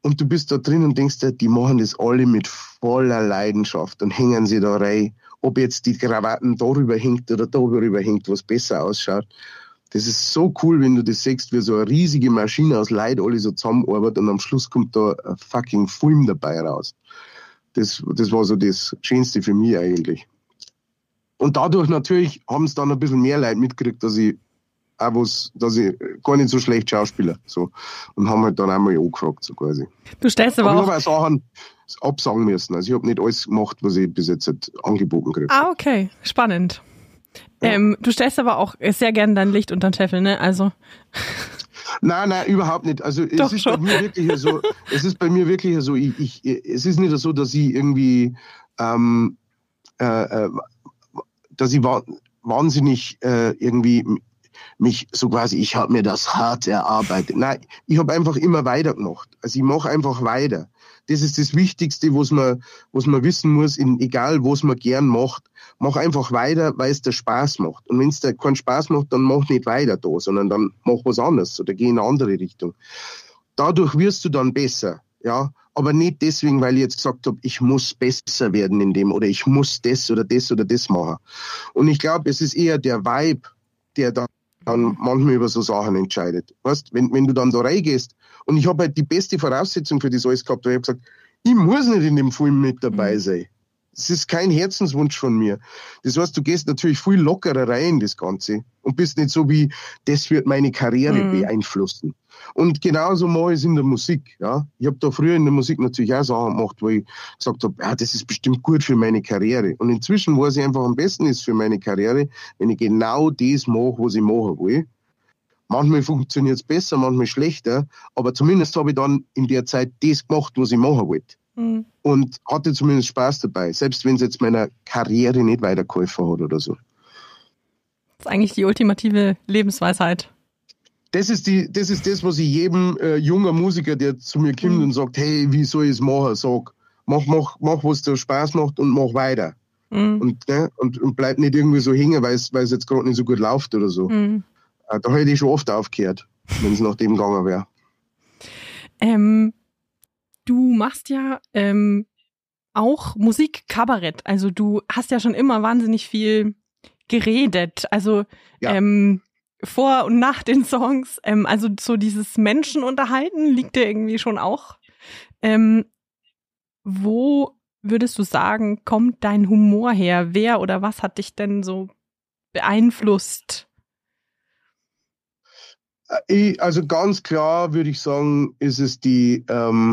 und du bist da drin und denkst dir, die machen das alle mit voller Leidenschaft und hängen sie da rein. Ob jetzt die Krawatten darüber hängt oder darüber hängt, was besser ausschaut. Das ist so cool, wenn du das siehst, wie so eine riesige Maschine aus Leid alle so zusammenarbeitet und am Schluss kommt da ein fucking Film dabei raus. Das war so das Schönste für mich eigentlich. Und dadurch natürlich haben es dann ein bisschen mehr Leute mitgekriegt, dass ich gar nicht so schlecht schauspieler, so. Und haben halt dann einmal angefragt, so quasi. Du stellst aber auch... Ich habe auch Sachen absagen müssen. Also ich habe nicht alles gemacht, was ich bis jetzt halt angeboten gekriegt habe. Ah, okay. Spannend. Ja. Du stellst aber auch sehr gerne dein Licht unter den Scheffel, ne? Also... Nein, überhaupt nicht. Also es ist bei mir wirklich so, es ist nicht so, dass ich irgendwie dass ich wahnsinnig irgendwie mich so quasi, ich habe mir das hart erarbeitet. Nein, ich habe einfach immer weitergemacht. Also ich mache einfach weiter. Das ist das Wichtigste, was man wissen muss, egal was man gern macht. Mach einfach weiter, weil es dir Spaß macht. Und wenn es dir keinen Spaß macht, dann mach nicht weiter da, sondern dann mach was anderes oder geh in eine andere Richtung. Dadurch wirst du dann besser, ja. Aber nicht deswegen, weil ich jetzt gesagt habe, ich muss besser werden in dem oder ich muss das oder das oder das machen. Und ich glaube, es ist eher der Vibe, der dann manchmal über so Sachen entscheidet. Weißt, wenn du dann da reingehst und ich habe halt die beste Voraussetzung für das alles gehabt, weil ich habe gesagt, ich muss nicht in dem Film mit dabei sein. Das ist kein Herzenswunsch von mir. Das heißt, du gehst natürlich viel lockerer rein in das Ganze und bist nicht so wie, das wird meine Karriere beeinflussen. Und genauso mache ich es in der Musik. Ja. Ich habe da früher in der Musik natürlich auch Sachen gemacht, wo ich gesagt habe, ja, das ist bestimmt gut für meine Karriere. Und inzwischen weiß ich einfach, am besten ist für meine Karriere, wenn ich genau das mache, was ich machen will. Manchmal funktioniert es besser, manchmal schlechter, aber zumindest habe ich dann in der Zeit das gemacht, was ich machen wollte. Und hatte zumindest Spaß dabei, selbst wenn es jetzt meiner Karriere nicht weitergeholfen hat oder so. Das ist eigentlich die ultimative Lebensweisheit. Das ist das, was ich jedem junger Musiker, der zu mir kommt und sagt, hey, wie soll ich es machen, sag, mach, was dir Spaß macht und mach weiter. Und bleib nicht irgendwie so hängen, weil es jetzt gerade nicht so gut läuft oder so. Da hätte ich schon oft aufgehört, wenn es nach dem gegangen wäre. Du machst ja auch Musik-Kabarett. Also du hast ja schon immer wahnsinnig viel geredet. Also vor und nach den Songs. Also so dieses Menschenunterhalten liegt dir irgendwie schon auch. Wo würdest du sagen, kommt dein Humor her? Wer oder was hat dich denn so beeinflusst? Also ganz klar würde ich sagen, ist es die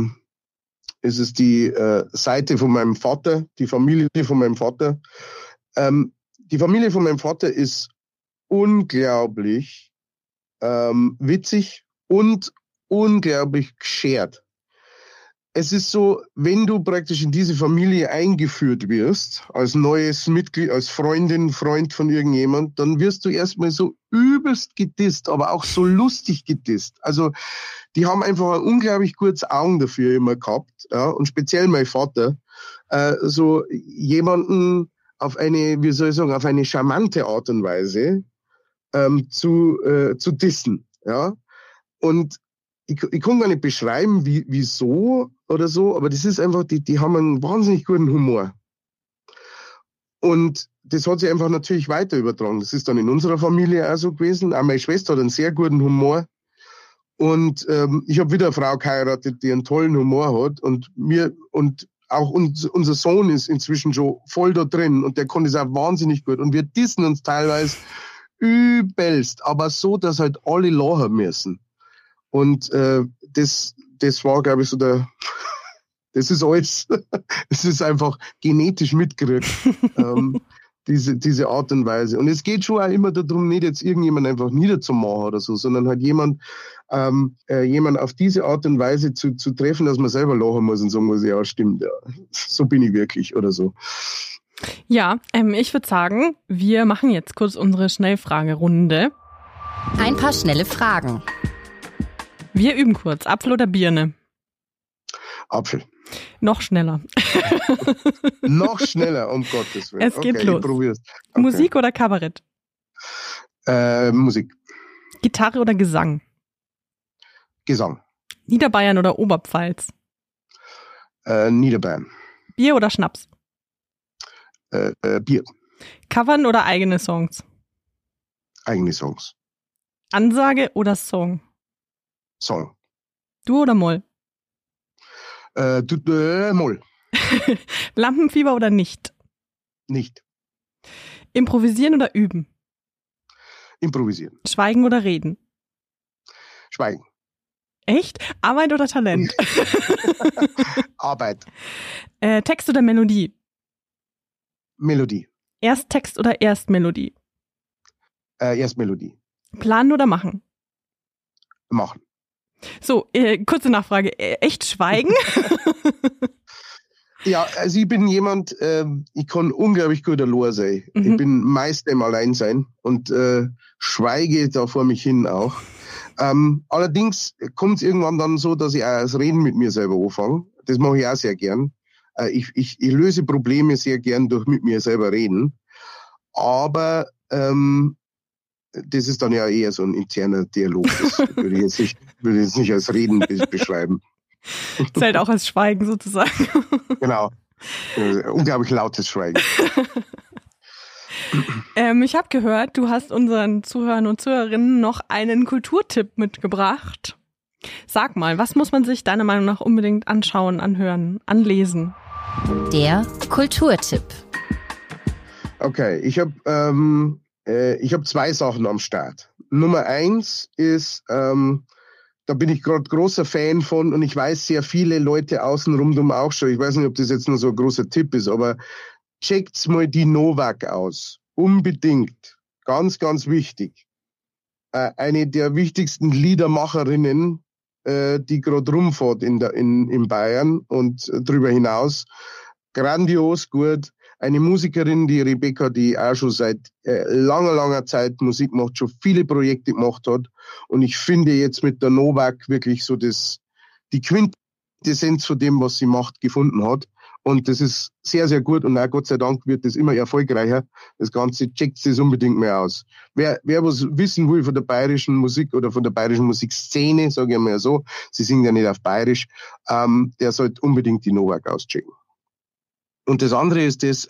Seite von meinem Vater, die Familie von meinem Vater. Die Familie von meinem Vater ist unglaublich witzig und unglaublich geschert. Es ist so, wenn du praktisch in diese Familie eingeführt wirst, als neues Mitglied, als Freundin, Freund von irgendjemand, dann wirst du erstmal so übelst gedisst, aber auch so lustig gedisst. Also die haben einfach ein unglaublich gutes Augen dafür immer gehabt, ja, und speziell mein Vater, so jemanden auf eine, wie soll ich sagen, auf eine charmante Art und Weise zu dissen, ja. Und ich kann gar nicht beschreiben, wieso oder so, aber das ist einfach, die haben einen wahnsinnig guten Humor. Und das hat sich einfach natürlich weiter übertragen. Das ist dann in unserer Familie auch so gewesen. Auch meine Schwester hat einen sehr guten Humor. Und ich habe wieder eine Frau geheiratet, die einen tollen Humor hat. Und auch unser Sohn ist inzwischen schon voll da drin und der kann das auch wahnsinnig gut. Und wir dissen uns teilweise übelst, aber so, dass halt alle lachen müssen. Und das war, glaube ich, so das ist alles, es ist einfach genetisch mitgekriegt, diese Art und Weise. Und es geht schon auch immer darum, nicht jetzt irgendjemand einfach niederzumachen oder so, sondern halt jemand auf diese Art und Weise zu treffen, dass man selber lachen muss und sagen muss, ja, stimmt, ja, so bin ich wirklich oder so. Ja, ich würde sagen, wir machen jetzt kurz unsere Schnellfragerunde. Ein paar schnelle Fragen. Wir üben kurz. Apfel oder Birne? Apfel. Noch schneller. Noch schneller, um Gottes Willen. Es geht los. Ich probier's. Okay. Musik oder Kabarett? Musik. Gitarre oder Gesang? Gesang. Niederbayern oder Oberpfalz? Niederbayern. Bier oder Schnaps? Bier. Covern oder eigene Songs? Eigene Songs. Ansage oder Song? Song. Dur oder Moll? Moll. Lampenfieber oder nicht? Nicht. Improvisieren oder üben? Improvisieren. Schweigen oder reden? Schweigen. Echt? Arbeit oder Talent? Arbeit. Text oder Melodie? Melodie. Erst Text oder erst Melodie? Erst Melodie. Planen oder machen? Machen. So, kurze Nachfrage. Echt schweigen? Ja, also ich bin jemand, ich kann unglaublich gut allein sein. Ich bin meist im Alleinsein und schweige da vor mich hin auch. Allerdings kommt es irgendwann dann so, dass ich auch das Reden mit mir selber anfange. Das mache ich auch sehr gern. Ich löse Probleme sehr gern durch mit mir selber reden. Aber das ist dann ja eher so ein interner Dialog. Das würde ich jetzt nicht als Reden beschreiben. Zählt auch als Schweigen sozusagen. Genau. Unglaublich lautes Schweigen. Ich habe gehört, du hast unseren Zuhörern und Zuhörerinnen noch einen Kulturtipp mitgebracht. Sag mal, was muss man sich deiner Meinung nach unbedingt anschauen, anhören, anlesen? Der Kulturtipp. Okay, ich habe zwei Sachen am Start. Nummer 1 ist, da bin ich gerade großer Fan von und ich weiß sehr viele Leute außenrum auch schon. Ich weiß nicht, ob das jetzt nur so ein großer Tipp ist, aber checkt's mal die Novak aus. Unbedingt. Ganz, ganz wichtig. Eine der wichtigsten Liedermacherinnen, die gerade rumfährt in Bayern und drüber hinaus. Grandios gut. Eine Musikerin, die Rebecca, die auch schon seit langer, langer Zeit Musik macht, schon viele Projekte gemacht hat. Und ich finde jetzt mit der Novak wirklich so die Quintessenz von dem, was sie macht, gefunden hat. Und das ist sehr, sehr gut. Und auch Gott sei Dank wird das immer erfolgreicher. Das Ganze checkt es unbedingt mehr aus. Wer was wissen will von der bayerischen Musik oder von der bayerischen Musikszene, sage ich mal so, sie singen ja nicht auf Bayerisch, der sollte unbedingt die Novak auschecken. Und das andere ist das,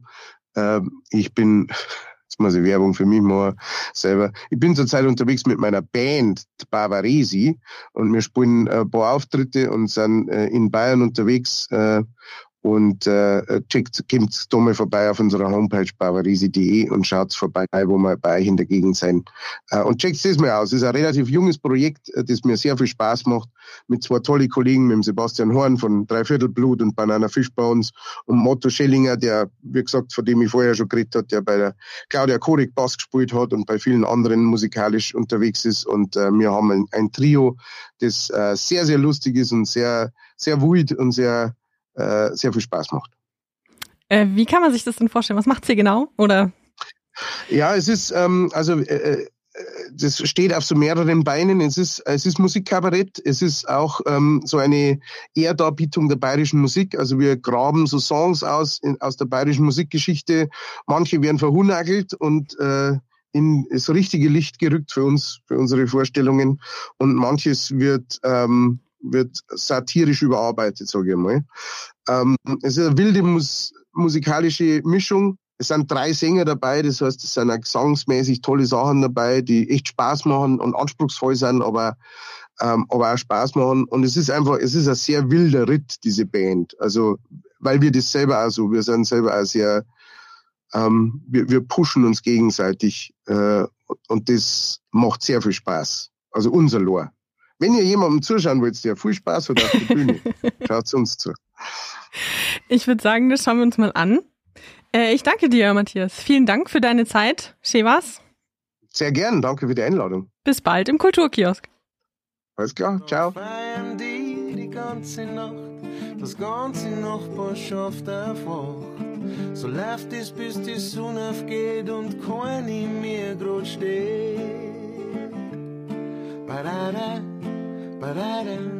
ich bin, jetzt muss ich Werbung für mich machen selber, ich bin zurzeit unterwegs mit meiner Band Bavaresi und wir spielen ein paar Auftritte und sind in Bayern unterwegs und kommt da mal vorbei auf unserer Homepage bavaresi.de und schaut vorbei, wo wir bei euch in der Gegend sein. Und checkt das mal aus. Es ist ein relativ junges Projekt, das mir sehr viel Spaß macht, mit zwei tolle Kollegen, mit dem Sebastian Horn von Dreiviertelblut und Banana Fishbones und Motto Schellinger, der, wie gesagt, von dem ich vorher schon geredet habe, der bei der Claudia Korik Bass gespielt hat und bei vielen anderen musikalisch unterwegs ist. Und wir haben ein Trio, das sehr, sehr lustig ist und sehr, sehr wild und sehr viel Spaß macht. Wie kann man sich das denn vorstellen? Was macht sie genau? Oder? Ja, es ist, das steht auf so mehreren Beinen. Es ist Musikkabarett. Es ist auch so eine Ehrdarbietung der bayerischen Musik. Also wir graben so Songs aus der bayerischen Musikgeschichte. Manche werden verhunagelt und in das richtige Licht gerückt für uns, für unsere Vorstellungen. Und manches wird satirisch überarbeitet, sage ich mal. Es ist eine wilde musikalische Mischung. Es sind 3 Sänger dabei, das heißt, es sind auch gesangsmäßig tolle Sachen dabei, die echt Spaß machen und anspruchsvoll sind, aber auch Spaß machen. Und es ist ein sehr wilder Ritt, diese Band. Also, weil wir das selber auch so, wir sind selber auch sehr, wir pushen uns gegenseitig und das macht sehr viel Spaß. Also unser Lor. Wenn ihr jemandem zuschauen wollt, der viel Spaß hat auf der Bühne, schaut uns zu. Ich würde sagen, das schauen wir uns mal an. Ich danke dir, Matthias. Vielen Dank für deine Zeit. Schön war's. Sehr gern, danke für die Einladung. Bis bald im Kulturkiosk. Alles klar, ciao. Feiern die ganze Nacht, das ganze Nachbarschaft erwacht. So läuft es, bis die Sonne aufgeht und keine mehr grad steht. Ba-da-da, ba-da-da.